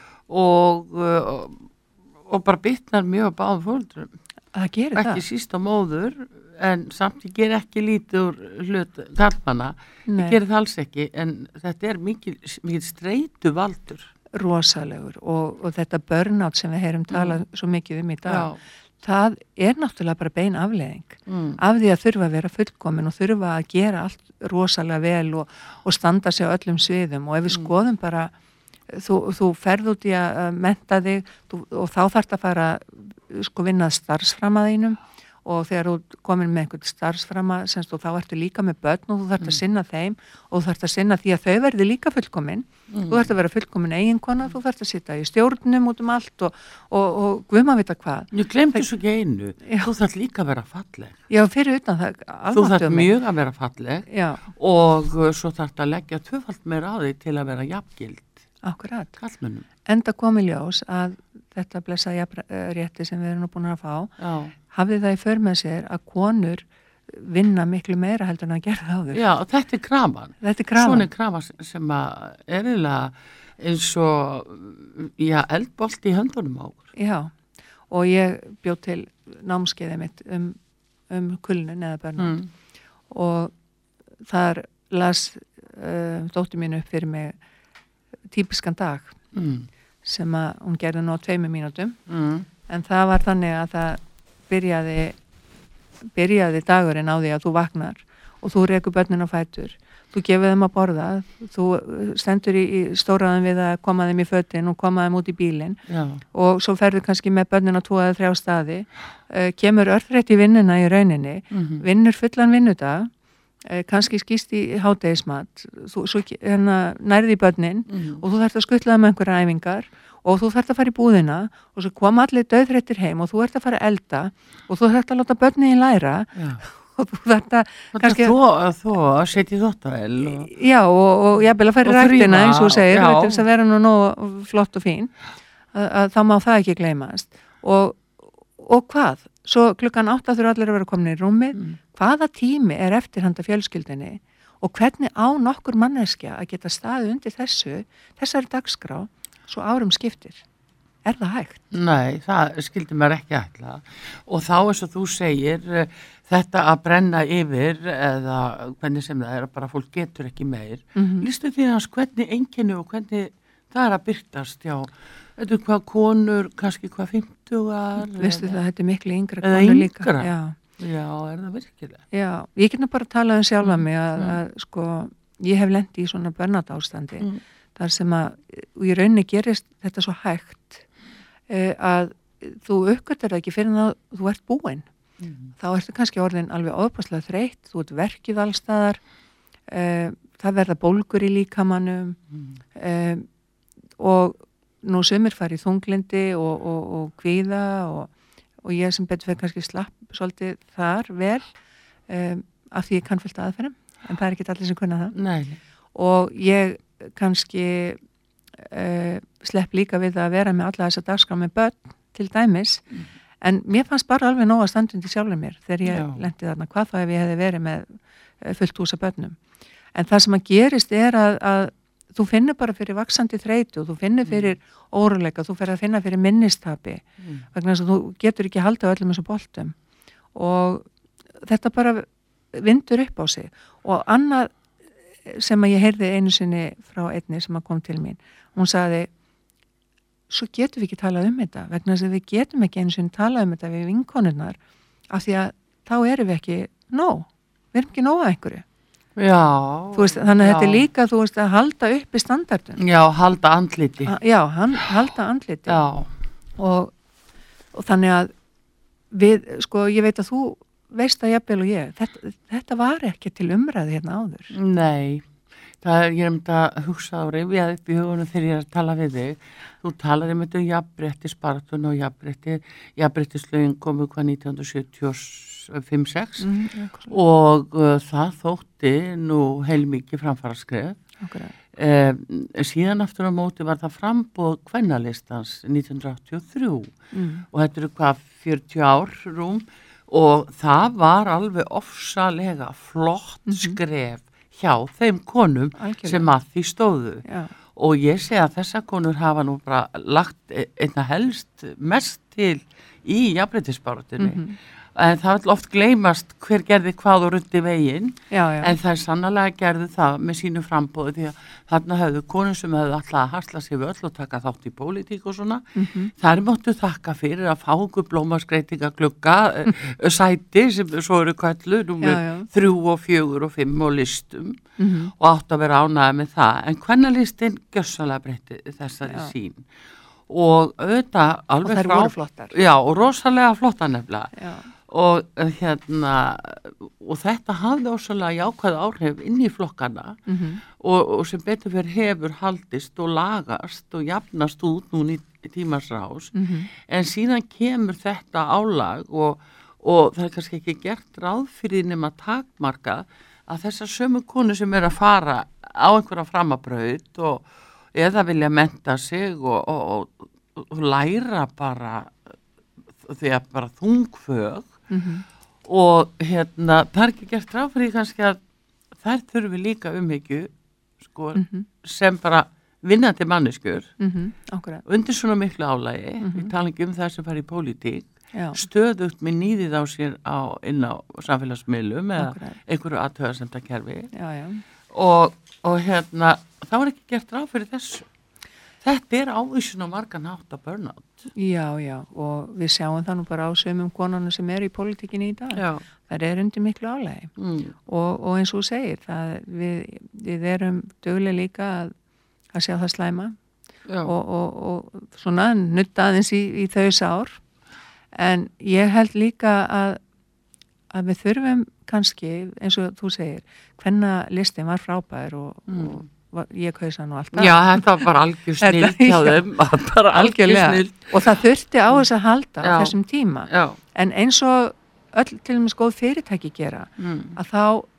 Speaker 2: og, og, og bara bitnar mjög á báðum foreldrum.
Speaker 3: Það gerir það.
Speaker 2: Ekki síst á móður, en samt ég ger ekki lítið úr hlut karlmanna, ég gerir það alls ekki, en þetta er mikið, mikið streitu valdur.
Speaker 3: Rosalegur og, og þetta burnout sem við heyrum talað mm. svo mikið um í dag Já. Það er náttúrulega bara bein afleiðing mm. af því að þurfa að vera fullkomin og þurfa að gera allt rosalega vel og, og standa sig á öllum sviðum og ef við mm. skoðum bara þú, þú ferð út í að mennta þig þú, og þá þarft að fara sko vinnað starfsframaðínum og þegar þú komin með einhvern starfsframa semst og þá ertu líka með börn og þú þarft að sinna þeim og þú þarft að sinna því að þau verði líka fullkomin mm. þú þarft að vera fullkomin eiginkona þú þarft að sitja í stjórnum út um allt og, og, og guðma vita hvað
Speaker 2: Ég glemdi svo ekki einu, já. Þú þarft líka að vera falleg
Speaker 3: Já, fyrir utan það
Speaker 2: Þú þarft mjög að vera falleg
Speaker 3: já.
Speaker 2: Og svo þarft að leggja tvöfalt meira á því til að vera jafngild
Speaker 3: Akkurat
Speaker 2: Kallmönnum
Speaker 3: Enda komi ljós að þetta blessa jafnrétti sem við erum nú búin að fá
Speaker 2: Já.
Speaker 3: Hafði það í för með sér að konur vinna miklu meira heldur en að gera það áður.
Speaker 2: Já, og þetta er krafan.
Speaker 3: Þetta er krafan.
Speaker 2: Svona er krafan sem að er eiginlega eins og, já, eldbolt í höndunum á okkur.
Speaker 3: Já, og ég bjóð til námskeiðið mitt um, um kulnun eða börnum mm. og þar las uh, dóttir mín upp fyrir mig típiskan dag mm. sem að hún gerði nú á tveimur mínútum mm. en það var þannig að það byrjaði, byrjaði dagurinn á því að þú vaknar og þú rekur börnin á fætur, þú gefur þeim að borða, þú stendur í, í stóraðan við að koma þeim í fötin og koma þeim út í bílinn og svo ferður kannski með börnin á tvo eða þrjá staði, uh, kemur örþreitt í vinnuna í rauninni, mm-hmm. vinnur fullan vinnudag eh, kannski skýst í hádegismat, þú svo, hérna, nærði í börnin
Speaker 2: Mhm.
Speaker 3: og þú þarft að skuttlaða með einhverja æfingar og þú þarft að fara í búðina og svo koma allir dauðþreyttir heim og þú ert að fara að elda og þú þarft að láta börnin læra
Speaker 2: Já.
Speaker 3: og þú þarft að
Speaker 2: Kannski þó, þó að setja í þvottavél og
Speaker 3: já, og, og jafnvel að fara í
Speaker 2: Og
Speaker 3: ræktina
Speaker 2: þrífa,
Speaker 3: eins og þú segir,
Speaker 2: já.
Speaker 3: til þess að vera nú nóg flott og fín að, að þá má það ekki gleymast og, og hvað? Svo klukkan átta þurfa allir að vera komin í rúmið
Speaker 2: Mm.
Speaker 3: hvaða tími er eftir handa fjölskyldinni og hvernig á nokkur manneskja að geta staðið undir þessu þessari dagskrá svo árum skiptir er það hægt?
Speaker 2: Nei, það skildi mér ekki ætla og þá eins og þú segir eh, þetta að brenna yfir eða hvernig sem það er að bara fólk getur ekki meir.
Speaker 3: Mhm.
Speaker 2: Lýstu því hans hvernig einkenni og hvernig það er að byrtast já, þetta er hvað konur, kannski hvað fimmtugar
Speaker 3: Veistu það, þetta er miklu yngra
Speaker 2: Eða
Speaker 3: konur líka.
Speaker 2: yngra?
Speaker 3: Já,
Speaker 2: Já, er það virkilega?
Speaker 3: já, ég get nú bara að tala um sjálfa mig að,
Speaker 2: Mm.
Speaker 3: að sko, ég hef lent í svona börnat ástandi
Speaker 2: Mm.
Speaker 3: þar sem að og í rauninni gerist þetta svo hægt eh, að þú uppgötur það ekki fyrir að þú ert búinn
Speaker 2: Mm.
Speaker 3: þá ertu kannski orðin alveg ofbáslega þreytt þú ert verkið allstaðar eh, það verða bólgur í líkamannum
Speaker 2: Mm.
Speaker 3: eh, og nú sumir fari í þunglindi og, og, og kvíða og, og ég sem betur fyrir kannski slapp svolítið þar vel um, af því ég kann fullt aðferðum en það er ekki allir sem kunna það
Speaker 2: Nei,
Speaker 3: og ég kannski uh, slepp líka við að vera með alla þessa dagskrá með börn til dæmis
Speaker 2: Mm.
Speaker 3: en mér fannst bara alveg nóg að standa undir sjálfur mér þegar ég
Speaker 2: Já.
Speaker 3: lenti þarna hvað þá ef ég hefði verið með eh, fullt hús af börnum en það sem að gerist er að, að þú finnur bara fyrir vaksandi þreytu og þú finnur fyrir óruleika, þú fer að finna fyrir minnistapi
Speaker 2: Mm.
Speaker 3: vegna þess að þú getur ekki haldið á öllum þessu boltum og þetta bara vindur upp á sig og annað sem að ég heyrði einu sinni frá einni sem að kom til mín hún sagði svo getum við ekki talað um þetta vegna þess að við getum ekki einu sinni talað um þetta við vinkonurnar af því að þá erum við ekki nóg við erum ekki nóg að einhverju
Speaker 2: Já.
Speaker 3: Þú veist, þannig að
Speaker 2: já.
Speaker 3: þetta er líka þú veist, að halda uppi standardum
Speaker 2: Já, halda andliti.
Speaker 3: A- já, hann, halda andliti
Speaker 2: Já.
Speaker 3: og, og þannig að við, sko, ég veit að þú veist að jafnvel og ég þetta, þetta var ekki til umræði hérna áður
Speaker 2: Nei, það er, ég er um þetta að hugsa og rifja upp í hugunum þegar ég er að tala við þig. Þú talar um þetta um jafnrétti spartun og jafnrétti, jafnréttislögin komu hvað nítján hundruð sjötíu og fimm sex
Speaker 3: mm, ja,
Speaker 2: og uh, það þótti nú heilmikið framfaraskref.
Speaker 3: akkurat.
Speaker 2: Eh, síðan aftur á móti var það frambóð kvennalistans nítján hundruð áttatíu og þrjú
Speaker 3: Mm.
Speaker 2: og þetta eru hvað fjörutíu ár rúm og það var alveg ofsalega flott skref hjá þeim konum
Speaker 3: Algjörlega.
Speaker 2: sem að því stóðu
Speaker 3: Já,
Speaker 2: og ég segi að þessar konur hafa nú bara lagt einna helst mest til í jafnréttisbaráttunni
Speaker 3: Mhm.
Speaker 2: en það vil oft gleymast hver gerði hvað og rundi veginn
Speaker 3: já, já.
Speaker 2: en það er sannlega gerðu það með sínu frambóði því að þarna höfðu konur sem höfðu alltaf að hasla sig völl og taka þátt í pólitík og svona
Speaker 3: Mhm.
Speaker 2: þær máttu þakka fyrir að fá okkur blómaskreitinga glugga sæti sem svo eru köllu númer
Speaker 3: Já, já.
Speaker 2: þrjú og fjögur og fimm og listum
Speaker 3: Mhm.
Speaker 2: og átt að vera ánægð með það en kvennalistin gjössalega breytti þessari
Speaker 3: Já.
Speaker 2: sín og auðvitað
Speaker 3: og
Speaker 2: alveg
Speaker 3: þær voru flottar
Speaker 2: já og rosalega flotta nefnilega
Speaker 3: já,
Speaker 2: og eh, hérna og þetta hafði ósvalega jákvæð áhrif inn í flokkana
Speaker 3: Mhm.
Speaker 2: og, og sem betur fyrir hefur haldist og lagast og jafnast út núna í tímans rás
Speaker 3: Mhm.
Speaker 2: en síðan kemur þetta álag og, og það er kannski ekki gert ráð fyrir nema takmarka að þessar sömu konur sem er að fara á einhverja framabraut og eða vilja mennta sig og, og, og, og læra bara því að bara þungfög
Speaker 3: Mhm.
Speaker 2: og hérna það er ekki gert ráð fyrir því kannski að þær þurfi líka umhyggju sko
Speaker 3: Mhm.
Speaker 2: sem bara vinnandi manneskjur
Speaker 3: Mhm. Akkurat.
Speaker 2: undir svona miklu álægi,
Speaker 3: Mhm.
Speaker 2: við tala ekki um það sem fara í pólitík,
Speaker 3: Já,
Speaker 2: stöðugt með nýðið á sér á, inn á samfélagsmiðlum eða
Speaker 3: Akkurat.
Speaker 2: einhverju aðtöðasemta kerfi
Speaker 3: já, já.
Speaker 2: og, og hérna þá er ekki gert ráð fyrir þessu. Þetta er ávísun á margan hátt að burnout.
Speaker 3: Já, já, og við sjáum það nú bara á sömum konunum sem eru í pólitíkinni í dag.
Speaker 2: Já.
Speaker 3: Það er undir miklu álægi
Speaker 2: Mm.
Speaker 3: og, og eins og þú segir, það, við, við erum duglega líka að, að sjá það slæma
Speaker 2: Já.
Speaker 3: og, og, og svona nutta aðeins í, í þau sár. En ég held líka að, að við þurfum kannski, eins og þú segir, hvenna listin var frábær og, mm. og var, ég kaus hann og alltaf.
Speaker 2: Já, þetta var bara algjör snill hjá þeim, bara algjör snill.
Speaker 3: Og það þurfti á þess að halda
Speaker 2: Já.
Speaker 3: á þessum tíma.
Speaker 2: Já.
Speaker 3: En eins og öll til og með góð fyrirtæki gera, mm. að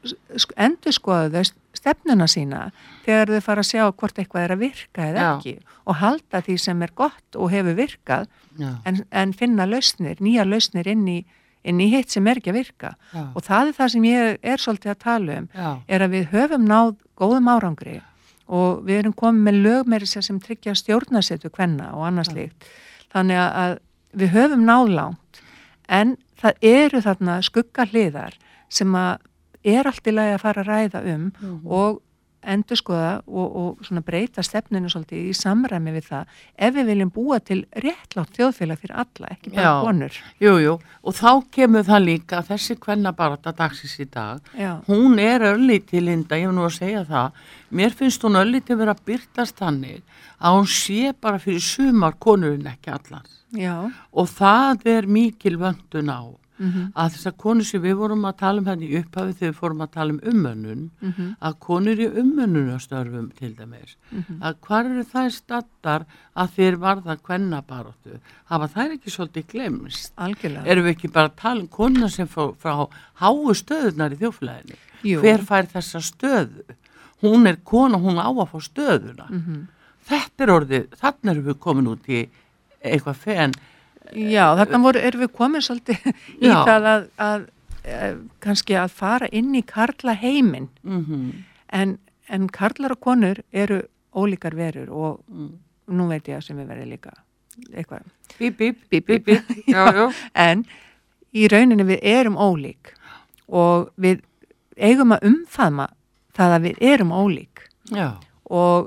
Speaker 3: þá endur skoðu þau stefnuna sína þegar þau fara að sjá hvort eitthvað er að virka eða
Speaker 2: Já.
Speaker 3: ekki og halda því sem er gott og hefur virkað en, en finna lausnir, nýja lausnir inn í, inn í hitt sem er ekki að virka. Já. Og það er það sem ég er svolítið að tala um, Já. er að við höfum náð góðum árangri og við erum komið með lög með þess sem tryggja stjórnarsetu kvenna og annars líkt. Þannig að við höfum náð langt en það eru þarna skuggahliðar sem að er allt í lagi að fara að ræða um mm-hmm. og endurskoða og, og svona breyta stefninu svolítið í samræmi við það ef við viljum búa til réttlátt þjóðfélag fyrir alla, ekki bara
Speaker 2: Já.
Speaker 3: konur.
Speaker 2: Jú, jú, og þá kemur það líka að þessi kvennabarátta dagsins í dag,
Speaker 3: Já.
Speaker 2: hún er örlítið, Linda, ég hef nú að segja það, mér finnst hún örlítið vera að byrtast þannig að hún sé bara fyrir sumar konurinn ekki allar.
Speaker 3: Já.
Speaker 2: Og það er mikil vöntun á.
Speaker 3: Mm-hmm.
Speaker 2: Að þessar konur sem við vorum að tala um hérna í upphafi þegar við fórum að tala um umönnun mm-hmm. að konur í umönnunarstörfum til dæmis mm-hmm. að hvar eru þær staddar að þeir varða kvennabaráttu hafa þær ekki svolítið glemst
Speaker 3: Algjörlega.
Speaker 2: Erum við ekki bara að tala um konuna sem frá, frá háu stöðunar í þjóðfélaginu
Speaker 3: Jú.
Speaker 2: Hver fær þessa stöðu hún er kona, hún á að fá stöðuna mm-hmm. þetta er orðið, þannig erum við komin út í eitthvað fenn
Speaker 3: Já, þarna voru, erum við komin svolítið í
Speaker 2: Já.
Speaker 3: það að, að, að kannski að fara inn í karla heiminn
Speaker 2: mm-hmm.
Speaker 3: en, en karlar og konur eru ólíkar verur og
Speaker 2: mm.
Speaker 3: nú veit ég að sem við verðum líka eitthvað
Speaker 2: bíp, bíp,
Speaker 3: bíp, bíp, bíp.
Speaker 2: já, já.
Speaker 3: En í rauninni við erum ólík og við eigum að umfaðma það að við erum ólík
Speaker 2: Já.
Speaker 3: og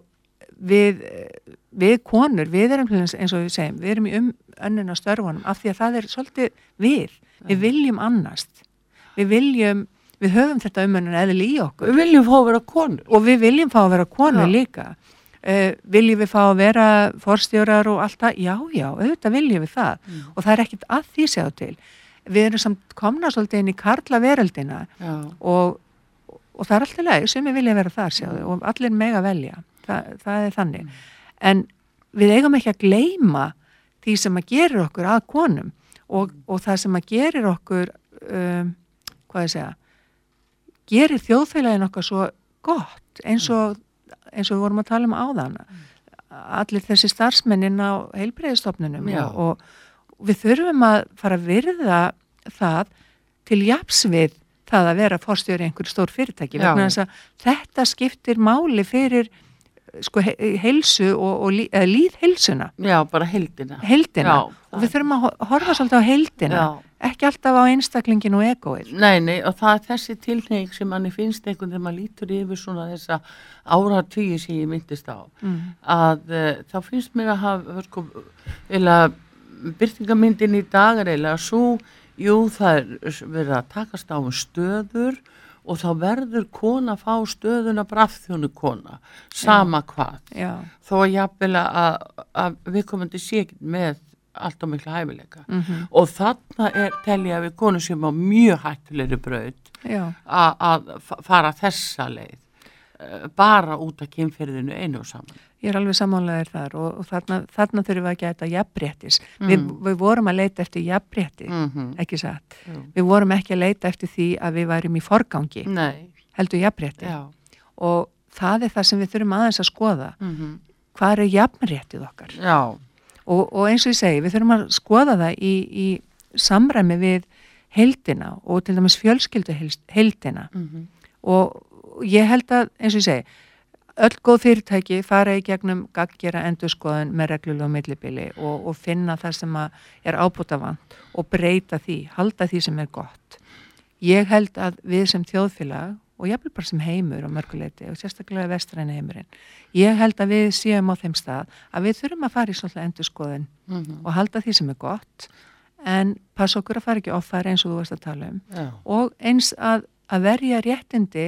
Speaker 3: við við konur, við erum eins og við segjum, við erum í um önnuna störfunum af því að það er svolítið við, við viljum annast, við viljum, við höfum þetta umönnun eðli í okkur.
Speaker 2: Við viljum fá að vera konur.
Speaker 3: Og við viljum fá að vera konur
Speaker 2: Já.
Speaker 3: líka. Uh, viljum við fá að vera forstjórar og allt það? Já, já, auðvitað viljum við það mm. og það er ekkert að því sjá til. Við erum samt komna svolítið inn í karla veröldina og, og það er alltaf leið sem við vilja vera þar sjáðu og allir mega velja, Þa, það er þannig. Mm. En við eigum ekki að gleyma því sem að gerir okkur að konum og, og það sem að gerir okkur, um, hvað ég segja, gerir þjóðfélagin okkar svo gott eins og, eins og við vorum að tala um áðan. Allir þessi starfsmennin á heilbrigðisstofnunum og, og við þurfum að fara að virða það til jafns við það að vera forstjóri einhverju stór fyrirtæki. Vegna þess að þetta skiptir máli fyrir sko heilsu og, og lí, líðheilsuna.
Speaker 2: Já, bara heildina.
Speaker 3: Heildina.
Speaker 2: Já,
Speaker 3: og við þurfum að horfa svolítið á heildina. Já. Ekki alltaf á einstaklingin og egoið.
Speaker 2: Nei, nei, og það er þessi tilhneiging sem manni finnst einhvern þegar maður lítur yfir svona þessa áratugi sem ég myndist á. Mm. Að uh, þá finnst mér að hafa, sko, eða birtingamyndin í dag er eða svo, jú, það er verið að takast á um stöður og þá verður kona að fá stöðuna brafþjónu kona, sama Já. Hvað. Já. Þó að jafnvel að, að við komandi sé ekki með allt á miklu hæfileika. Mm-hmm. Og þarna er telja við konu sem á mjög hættulegri braut að fara þessa leið, bara út af kynferðinu einu og saman.
Speaker 3: Ég er alveg sammálaðir þar og, og þarna, þarna þurfum við að gæta jafnréttis. Mm. Við, við vorum að leita eftir jafnrétti, mm-hmm. ekki satt. Mm. Við vorum ekki að leita eftir því að við værum í forgangi,
Speaker 2: Nei.
Speaker 3: heldur jafnrétti. Já. Og það er það sem við þurfum aðeins að skoða. Mm-hmm. Hvað er jafnréttið okkar?
Speaker 2: Já. Og,
Speaker 3: og eins og ég segi, við þurfum að skoða það í, í samræmi við heildina og til dæmis fjölskyldu heildina. Mm-hmm. Og ég held að, eins og ég segi, öll góð fyrirtæki fara í gegnum gagngera endurskoðun með reglulegu millibili og, og finna það sem er ábótavant og breyta því, halda því sem er gott. Ég held að við sem þjóðfélag og jafnvel bara sem heimur á mörguleiti og sérstaklega vestræna heimurinn, ég held að við séum á þeim stað að við þurfum að fara í svolítið endurskoðun mm-hmm. og halda því sem er gott en passa okkur að fara ekki offæri eins og þú varst að tala um Já. Og eins að, að verja réttindi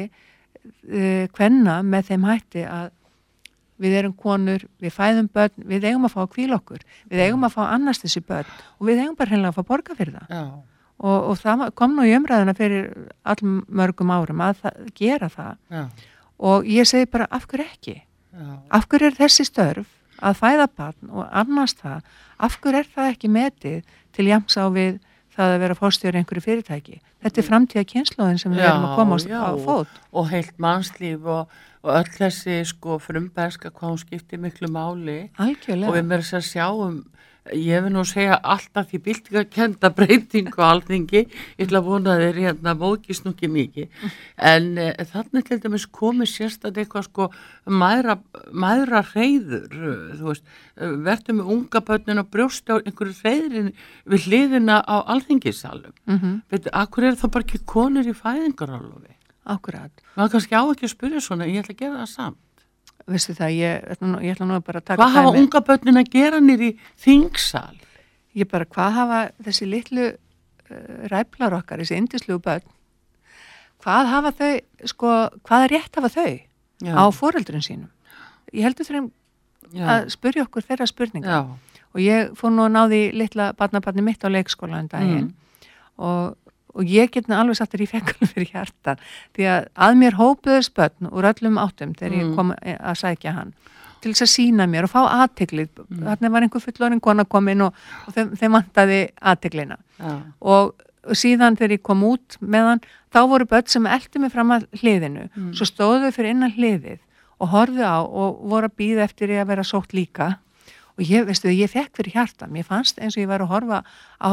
Speaker 3: kvenna með þeim hætti að við erum konur, við fæðum börn, við eigum að fá að hvíla okkur, við eigum að fá annars þessi börn og við eigum bara hreinlega að fá borga fyrir það. Já. og, og það kom nú í umræðina fyrir allmörgum árum að það, gera það
Speaker 2: Já.
Speaker 3: og ég segi bara af hverju ekki?
Speaker 2: Já.
Speaker 3: Af hverju er þessi störf að fæða barn og annast það, af hverju er það ekki metið til jafns á við það að vera forstjóri einhverju fyrirtæki? Þetta er framtíða kynslóðin sem við
Speaker 2: Já,
Speaker 3: erum að koma á,
Speaker 2: já,
Speaker 3: á fót.
Speaker 2: Og heilt mannslíf og, og öll þessi sko frumberska hvað hún skiptir miklu máli.
Speaker 3: Algjörlega.
Speaker 2: Og við meira þess að sjáum, ég vil nú segja alltaf því byltingakenda breytingu á alþingi, ég ætla að vona að þeir hérna mókist nú ekki mikið, en e, þannig til dæmis komið sérstætt eitthvað sko mæðra, mæðra hreiður, þú veist, verður með unga börnin og brjósti á einhverju hreiðrin við hliðina á alþingisalum.
Speaker 3: Mm-hmm.
Speaker 2: Veitu, akkur er það bara ekki konur í fæðingarálofi?
Speaker 3: Akkurat.
Speaker 2: Maður kannski á ekki að spyrja svona, ég ætla að gera það samt.
Speaker 3: Veistu það, ég, ég ætla nú bara að taka
Speaker 2: Hvað hafa
Speaker 3: dæmi.
Speaker 2: unga börnin að gera nýri þingsal?
Speaker 3: Ég bara, hvað hafa þessi litlu uh, ræflar okkar, þessi indislu börn, hvað hafa þau, sko, hvað er rétt hafa þau
Speaker 2: Já.
Speaker 3: á foreldrun sínum? Ég heldur þeim
Speaker 2: Já.
Speaker 3: að spyrja okkur þeirra spurninga.
Speaker 2: Já.
Speaker 3: Og ég fór nú að náði litla barnabarni mitt á leikskóla en daginn
Speaker 2: Mm.
Speaker 3: og, og ég get nú alveg satt þér í fekkanum fyrir hjartan því að að mér hópuðu spörn úr öllum áttum þegar
Speaker 2: Mm.
Speaker 3: ég kom að sækja hann til þess að sína mér og fá athygli.
Speaker 2: Mm.
Speaker 3: Þarna var einhver fullorðin kona komin og, og þeim, þeim vantaði athyglina.
Speaker 2: Já.
Speaker 3: Og síðan þegar ég kom út með hann, þá voru börn sem eldi mig fram að hliðinu.
Speaker 2: Mm.
Speaker 3: Svo stóðu fyrir innan hliðið og horfðu á og voru að bíða eftir ég að vera sótt líka. Og ég, veistu, ég fekk fyrir hjartan. Mér fannst eins og ég var að horfa á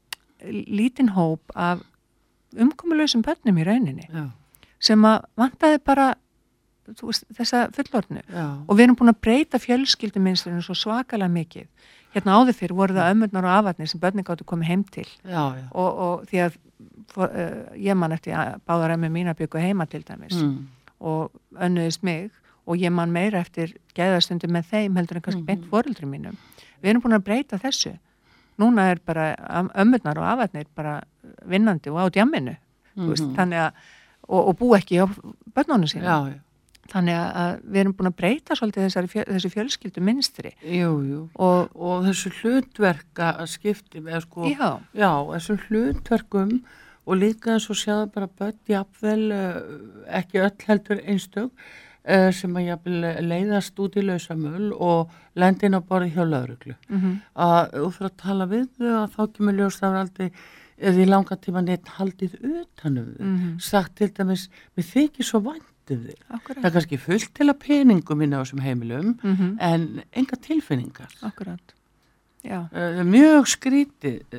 Speaker 3: lítinn hóp af umkomulausum börnum í rauninni.
Speaker 2: Já.
Speaker 3: Sem að vantaði bara þú veist, þessa fullorðnu.
Speaker 2: Já.
Speaker 3: Og við erum búin að breyta fjölskylduminstrinu svo svakalega mikið. Hérna áður fyrir voru það ömmurnar og afarnir sem börnin gáttu komið heim til.
Speaker 2: Já, já.
Speaker 3: Og, og því að for, uh, ég man eftir að báðar ömmur mína byggu heima til dæmis
Speaker 2: Mm.
Speaker 3: og önnuðist mig og ég man meira eftir gæðastundu með þeim heldur en kannski
Speaker 2: Mhm.
Speaker 3: beint foreldrum mínum. Við erum búin að breyta þessu. Núna er bara ömmurnar og afarnir bara vinnandi og á djamminu. Mm -hmm. Þannig að, og, og bú ekki á börnunum sínum.
Speaker 2: Já, já.
Speaker 3: Þannig að við erum búin að breyta svolítið þessari, fjö, þessu fjölskyldu minstri.
Speaker 2: Jú, jú.
Speaker 3: Og,
Speaker 2: Og þessu hlutverka að skipti með sko,
Speaker 3: já,
Speaker 2: já, þessu hlutverkum og líka eins og sjáðu bara börn jafnvel, uh, ekki öll heldur einstök, uh, sem að jafnvel leiðast út í lausamöl og lendi inn á borði hjá lögreglu.
Speaker 3: mm-hmm.
Speaker 2: Að þú fyrir að tala við þau að þá kemur ljós það var aldrei eða í langa tíma neitt haldið utanum þau.
Speaker 3: Mhm.
Speaker 2: Sagt til dæmis, mér þykir svo vænt um þig.
Speaker 3: Akkurat.
Speaker 2: Það er kannski fullt til að peningum inn á þessum heimilum,
Speaker 3: Mm-hmm.
Speaker 2: en enga tilfinningar.
Speaker 3: Akkurat. Já.
Speaker 2: Uh, mjög skrítið, uh,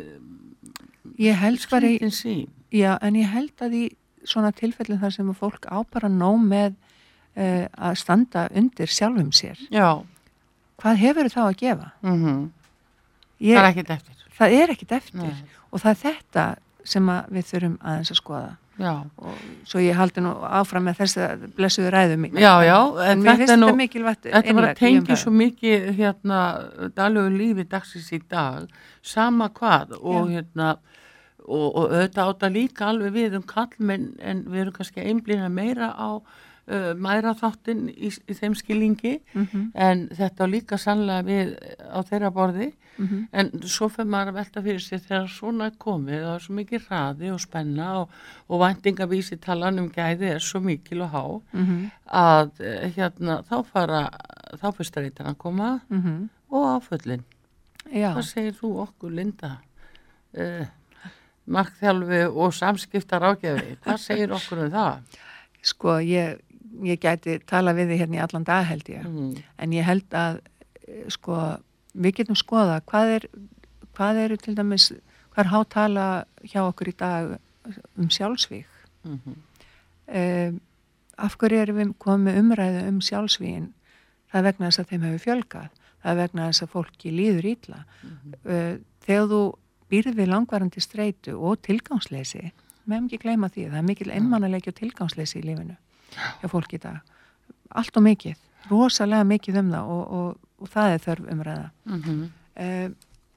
Speaker 3: Ég held bara í,
Speaker 2: skrítin sín.
Speaker 3: já, en ég held að í svona tilfellin þar sem að fólk á bara nóg með uh, að standa undir sjálfum sér.
Speaker 2: Já.
Speaker 3: Hvað hefur þá að gefa?
Speaker 2: Mm
Speaker 3: Ég,
Speaker 2: það er ekkert eftir.
Speaker 3: það er ekkit eftir.
Speaker 2: Nei.
Speaker 3: Og það er þetta sem að við þurfum aðeins að skoða.
Speaker 2: Já.
Speaker 3: Og svo ég haldi nú áfram með þess blessuðu ræðu mín.
Speaker 2: Já, já, en,
Speaker 3: En mér
Speaker 2: þetta
Speaker 3: finnst
Speaker 2: er nú,
Speaker 3: þetta mikilvægt
Speaker 2: þetta bara
Speaker 3: innlegg í
Speaker 2: tengir
Speaker 3: umræðu.
Speaker 2: svo mikið hérna daglegu lífi dagsins í dag, sama hvað og
Speaker 3: Já.
Speaker 2: hérna, og, og auðvitað átta líka alveg við um kallmenn en við erum kannski einblína meira á uh, mæra þáttinn í, í þeim skilningi,
Speaker 3: Mhm,
Speaker 2: en þetta á líka sannlega við á þeirra borði,
Speaker 3: mhm.
Speaker 2: en svo fyrir maður að velta fyrir sig þegar svona er komið og það er svo mikið hraði og spenna og, og væntingavísi talan um gæði er svo mikil og há
Speaker 3: Mhm,
Speaker 2: að eh, hérna þá fara þá fyrir streitan að koma
Speaker 3: mhm.
Speaker 2: og áföllin.
Speaker 3: Já,
Speaker 2: Hvað segir þú okkur, Linda? Uh, markþjálfi og samskiptar ágæfi, hvað segir okkur um það?
Speaker 3: sko ég, ég gæti tala við þið hérna í allan dag held ég.
Speaker 2: Mm.
Speaker 3: En ég held að eh, sko við getum skoða hvað er hvað eru til dæmis, hvað er hátala hjá okkur í dag um sjálfsvíg.
Speaker 2: Mm -hmm.
Speaker 3: Um, af hverju erum við komið umræðu um sjálfsvígin? Það er vegna þess að þeim hefur fjölgað. Það er vegna þess að fólki líður illa.
Speaker 2: Mm -hmm.
Speaker 3: uh, þegar þú býrð við langvarandi streitu og tilgangsleysi, meðum ekki gleyma því, það er mikil einmannaleiki og tilgangsleysi í lífinu hjá fólki í dag. Allt og mikið, rosalega mikið um það og, og, og það er þörf umræða.
Speaker 2: Mm -hmm.
Speaker 3: uh,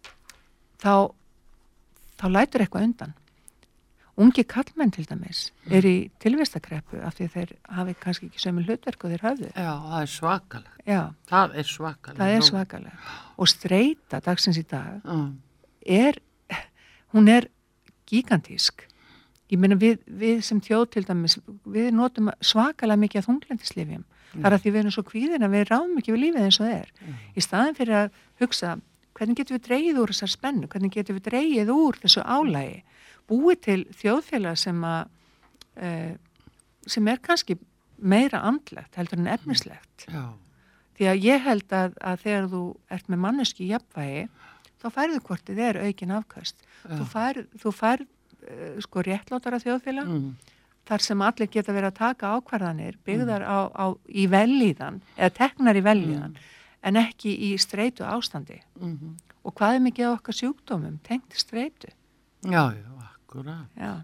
Speaker 3: þá, þá lætur eitthvað undan. Ungi kallmenn til dæmis er í tilvistakreppu af því að þeir hafi kannski ekki sömu hlutverk og þeir höfðu.
Speaker 2: Já, það er svakalegt.
Speaker 3: Já,
Speaker 2: Það er svakalegt.
Speaker 3: það er svakalega. Og streita dagsins í dag
Speaker 2: Mm.
Speaker 3: er, hún er gigantísk. Ég meina við, við sem þjóð til dæmis, við notum svakalega mikið af þunglyndislyfjum. Mm. Það er að því við erum svo kvíðin að við ráðum ekki við lífið eins og það er. Mm. Í staðin fyrir að hugsa, hvernig getum við dreigið úr þessar spennu, hvernig getum við dreigið úr þessu álagi, búið til þjóðfélag sem að, uh, sem er kannski meira andlegt heldur en efnislegt. Mm. Því að ég held að, að þegar þú ert með manneski í jafnvægi, þá færðu hvort þið er aukin afkast. Mm. Þú færð, þú færð uh, sko réttlátara þjóðfélag, mm. þar sem allir geta verið að taka ákvarðanir byggðar á, á, í vellíðan eða teknar í vellíðan mm. en ekki í streitu ástandi mm-hmm. og hvað er mikið á okkar sjúkdómum tengt streitu.
Speaker 2: Já, já, akkurat.
Speaker 3: Já.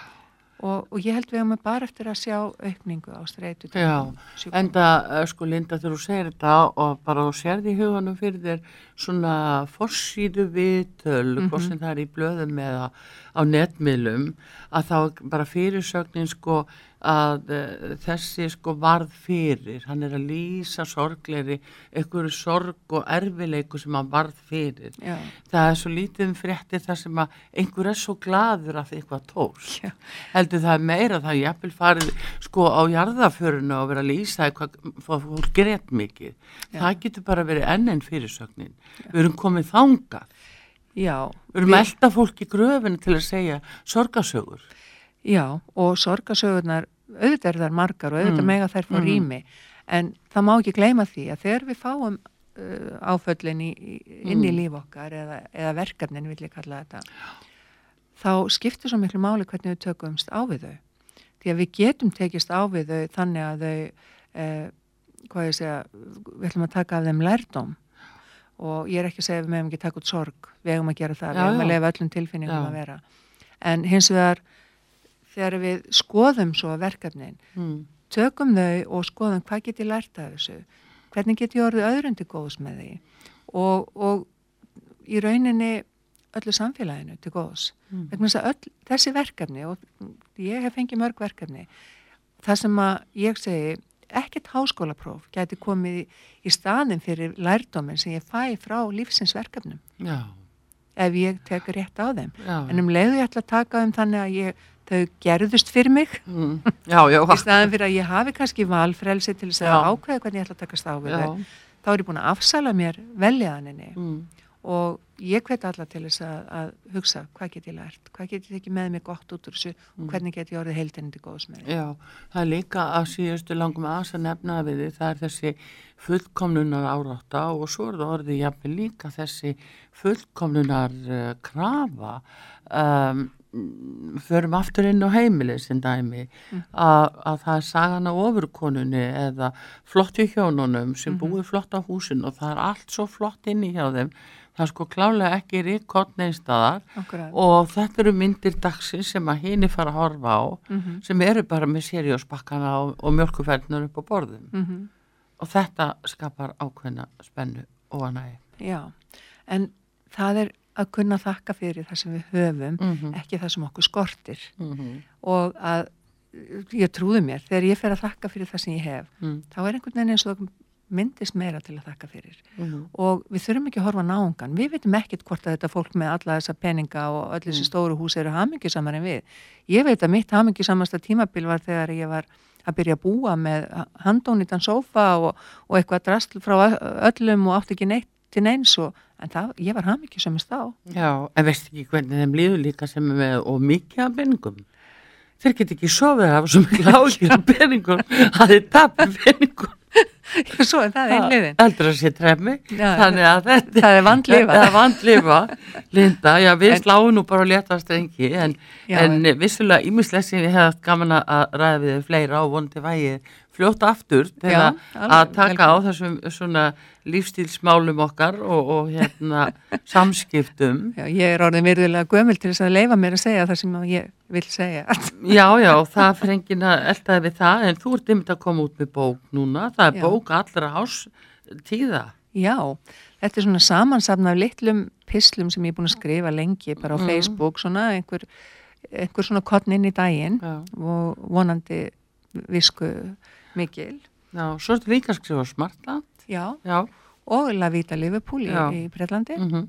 Speaker 3: Og, og ég held við höfum bara eftir að sjá aukningu á streitu.
Speaker 2: Já, en það, sko Linda, þegar þú segir þetta og bara þú sérði í huganum fyrir þér svona forsíðu viðtöl, mm-hmm. hvort sem það er í blöðum eða á netmiðlum, að þá bara fyrirsögnin sko að uh, þessi sko varð fyrir, hann er að lýsa sorgleiri, einhverju sorg og erfileiku sem hann varð fyrir. Já. Það er svo lítið um fréttir þar sem að einhver er svo glaður að eitthvað tókst. Já. Heldur það er meira, það er jafnvel farið sko á jarðaföruna og verið að lýsa eitthvað, fólk grét mikið. Já. Það getur bara verið enn en fyrirsögnin. Já. Við erum komið þangað.
Speaker 3: Já.
Speaker 2: Við erum við... elda fólk í gröfinu til að segja sorgasögur.
Speaker 3: Já, og sorgasögurnar, auðvitað er þar margar og auðvitað mm. mega þær fá mm. rými, en það má ekki gleyma því að þegar við fáum uh, áföllin í, inn í mm. líf okkar eða, eða verkefnin, vil ég kalla þetta, þá skiptir svo miklu máli hvernig við tökumst á við þau. Því að við getum tekist á við þau þannig að þau, uh, hvað ég segja, við ætlum að taka af þeim lærdóm. Og ég er ekki að segja að við meðum ekki taka út sorg, við eigum að gera það, já, við eigum að lefa öllum tilfinningum já. Að vera. En hins vegar, þegar við skoðum svo verkefnin, mm. tökum þau og skoðum hvað get ég lært af þessu, hvernig get ég orðið öðrum til góðs með því og, og í rauninni öllu samfélaginu til góðs. Mm. Vegna þess að öll þessi verkefni, og ég hef fengið mörg verkefni, það sem að ég segi, ekkert háskólapróf gæti komið í, í staðin fyrir lærdóminn sem ég fæ frá lífsins verkefnum. Já. Ef ég tek rétt á þeim. Já. En um leiðu ég ætla að taka um þannig að ég, þau gerðust fyrir mig. Mm. Já, já. Í staðin fyrir að ég hafi kannski valfrelsi til þess að ákveða hvernig ég ætla að takast á við þau. Þá er ég búin að afsala mér veljaðaninni. Mm. Og ég hvet alla til þess að, að hugsa hvað get ég lært, hvað get ég ekki með mig gott út úr þessu mm. og hvernig get ég orðið heildinni til góðs með því.
Speaker 2: Já, það er líka að síðustu langum aðs að nefna við því, það er þessi fullkomnunar árátta og svo er það orðið jafnvel líka þessi fullkomnunar uh, krafa, um, förum aftur inn á heimilið sem dæmi, mm. að, að það er sagan á ofurkonunni eða flott í hjónunum sem mm-hmm. búið flott á húsinu og það er allt svo flott inni hjá þeim. Það er sko klálega ekki ríkott neinstaðar og þetta eru myndir dagsins sem að hini fara að horfa á mm-hmm. sem eru bara með seriósbakkana og, og mjölkuferðnur upp á borðum mm-hmm. og þetta skapar ákveðna spennu og anægi.
Speaker 3: Já, en það er að kunna þakka fyrir það sem við höfum, mm-hmm. ekki það sem okkur skortir mm-hmm. og að ég trúði mér, þegar ég fer að þakka fyrir það sem ég hef, mm. þá er einhvern veginn eins og myndist meira til að þakka fyrir mm-hmm. og við þurfum ekki að horfa náungan, við veitum ekkert hvort að þetta fólk með alla þessa peninga og öll þessi mm. stóru hús eru hamingjusamar en við. Ég veit að mitt hamingjusamasta tímabil var þegar ég var að byrja að búa með handónýtan sófa og, og eitthvað drasl frá öllum og átti ekki neitt til neins og en það, ég var hamingjusamast þá.
Speaker 2: Já, en veist ekki hvernig þeim líður líka sem er með og mikið af peningum. Þeir get ekki sofið af svo mikið ágjur af peningum að þeir tapir peningum.
Speaker 3: Svo er það einn liðin.
Speaker 2: Heldur að sé trefmi, þannig að þetta
Speaker 3: það er vandlifa.
Speaker 2: Það er vandlifa, Linda, já við en, sláum nú bara að letast engi, en, en vissulega ímislegt sem ég hef gaman að ræða við fleira og vonandi vægið fljótt aftur til já, að, að taka vel. Á þessum svona lífstílsmálum okkar og, og hérna samskiptum.
Speaker 3: Já, ég er orðin virðulega gömul til þess að leyfa mér að segja það sem ég vil segja.
Speaker 2: Já, já, það fyrir enginn að eldaði við það, en þú ert einmitt að koma út með bók núna, það er já. Bók allra ástíða.
Speaker 3: Já, þetta er svona samansafn af litlum pislum sem ég er búin að skrifa lengi bara á mm. Facebook, svona einhver, einhver svona kottn inn í daginn já. Og vonandi visku mikil.
Speaker 2: Já, svo er þetta líka að skrifa Smartland.
Speaker 3: Já,
Speaker 2: já.
Speaker 3: Og La Vita Liverpool í, í Bretlandi. Mm-hmm.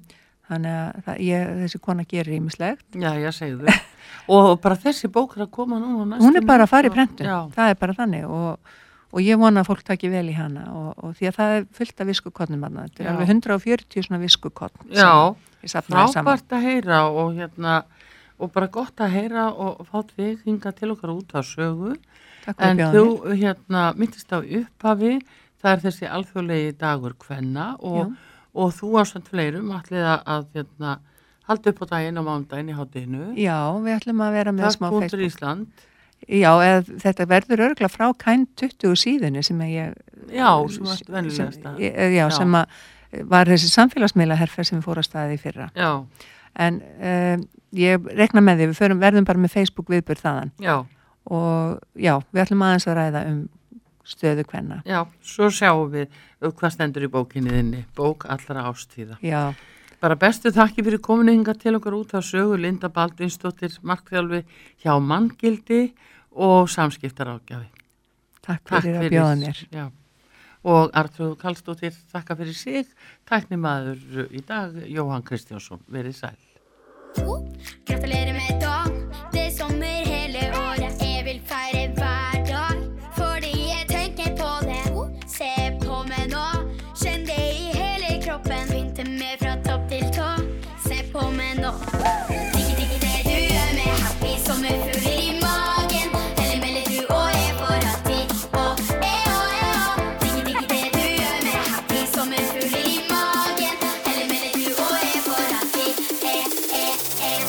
Speaker 3: Þannig að það, ég, þessi kona gerir ýmislegt.
Speaker 2: Já, ég segðu. Og bara þessi bók er að koma nú á næstu.
Speaker 3: Hún er bara að fara í prentun,
Speaker 2: Já.
Speaker 3: það er bara þannig og, og ég vona að fólk taki vel í hana og, og því að það er fullt af viskukotnum þarna. Þetta er
Speaker 2: Já.
Speaker 3: alveg hundrað og fjörutíu svona viskukotn.
Speaker 2: Já,
Speaker 3: frábært
Speaker 2: að heyra og hérna og bara gott að heyra og fá þig hinga til okkar út á sögu. En þú hérna myndist á upphafi, það er þessi alþjóðlegi dagur kvenna og, og þú ásamt fleirum ætlið að, að hérna, halda upp á daginn á mánudaginn í hádeginu.
Speaker 3: Já, við ætlum að vera með smá Facebook.
Speaker 2: Ísland.
Speaker 3: Já, eð, þetta verður örgulega frá Kind tuttugu síðunni sem ég...
Speaker 2: Já, sem varst venjulegasta.
Speaker 3: Já, já, sem að var þessi samfélagsmiðlaherferð sem við fór að staði í fyrra.
Speaker 2: Já.
Speaker 3: En um, ég rekna með því, við förum, verðum bara með Facebook viðburð þaðan.
Speaker 2: Já.
Speaker 3: Og já, við ætlum aðeins að ræða um stöðu kvenna.
Speaker 2: Já, svo sjáum við hvað stendur í bókinni þinni, bók allra ástíða.
Speaker 3: Já.
Speaker 2: Bara bestu þakki fyrir kominu hingað til okkar út á sögu, Linda Baldvinsdóttir, markþjálfi hjá Manngildi og samskiptaráðgjafi.
Speaker 3: Takk, Takk fyrir að bjóða mér.
Speaker 2: Já. Og Arnþrúður Karlsdóttir, þakka fyrir sig, tæknimaður í dag, Jóhann Kristjánsson, verið sæl.
Speaker 4: Gratulerer med dag, det er sommer hele året, jeg vil feire hver dag, fordi jeg tenker på det. Se på meg nå, kjenn det i hele kroppen, pynte meg fra topp til tå. Se på meg nå, digge digge det du gjør med happy sommerfugler i magen, eller melder du og jeg for alltid, og jeg og jeg og. Digge digge det du gjør med happy sommerfugler i magen, eller melder du og jeg for alltid, jeg, jeg, jeg.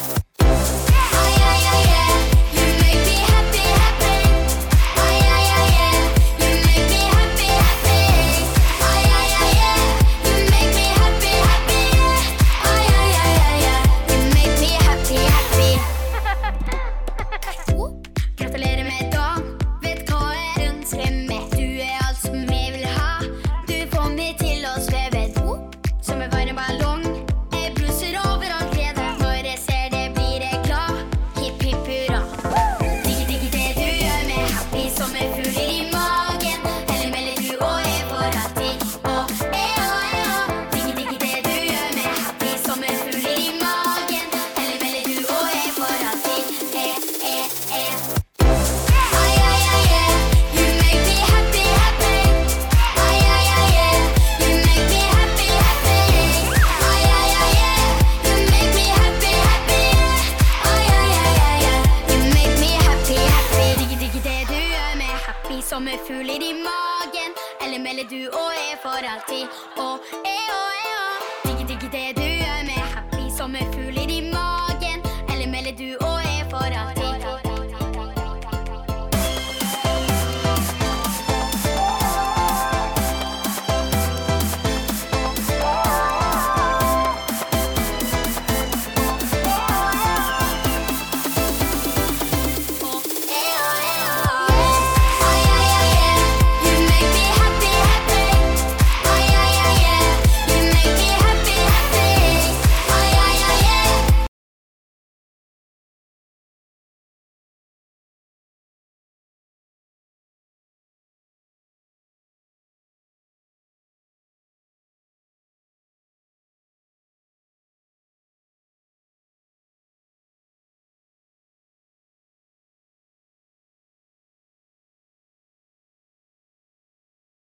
Speaker 4: Gratulerer med dagen, vet hva jeg ønsker meg. Du er alt som jeg vil ha, du får meg til å sveve. Som en varm ballong, jeg blusser over all glede. Når jeg ser det blir jeg glad, hipp hipp hurra. Digge digge det du gjør med happy sommerfugler i magen, eller melder du og jeg for alltid, og jeg og jeg og. Digge digge det du gjør med happy sommerfugler i magen, eller melder du og jeg for alltid, jeg, jeg, jeg. Ay, ay, ay, yeah, you make me happy, happy. Ay, ay, ay, yeah, you make me happy, happy. Ay, ay, ay, yeah, you make me happy, happy. Ay, ay, ay, ay, yeah, you make me happy, happy. Digge, digge det du gjør med happy sommerfugler i magen, eller melder du og jeg for alltid, og jeg og jeg og. Digge, digge det du gjør med happy sommerfugler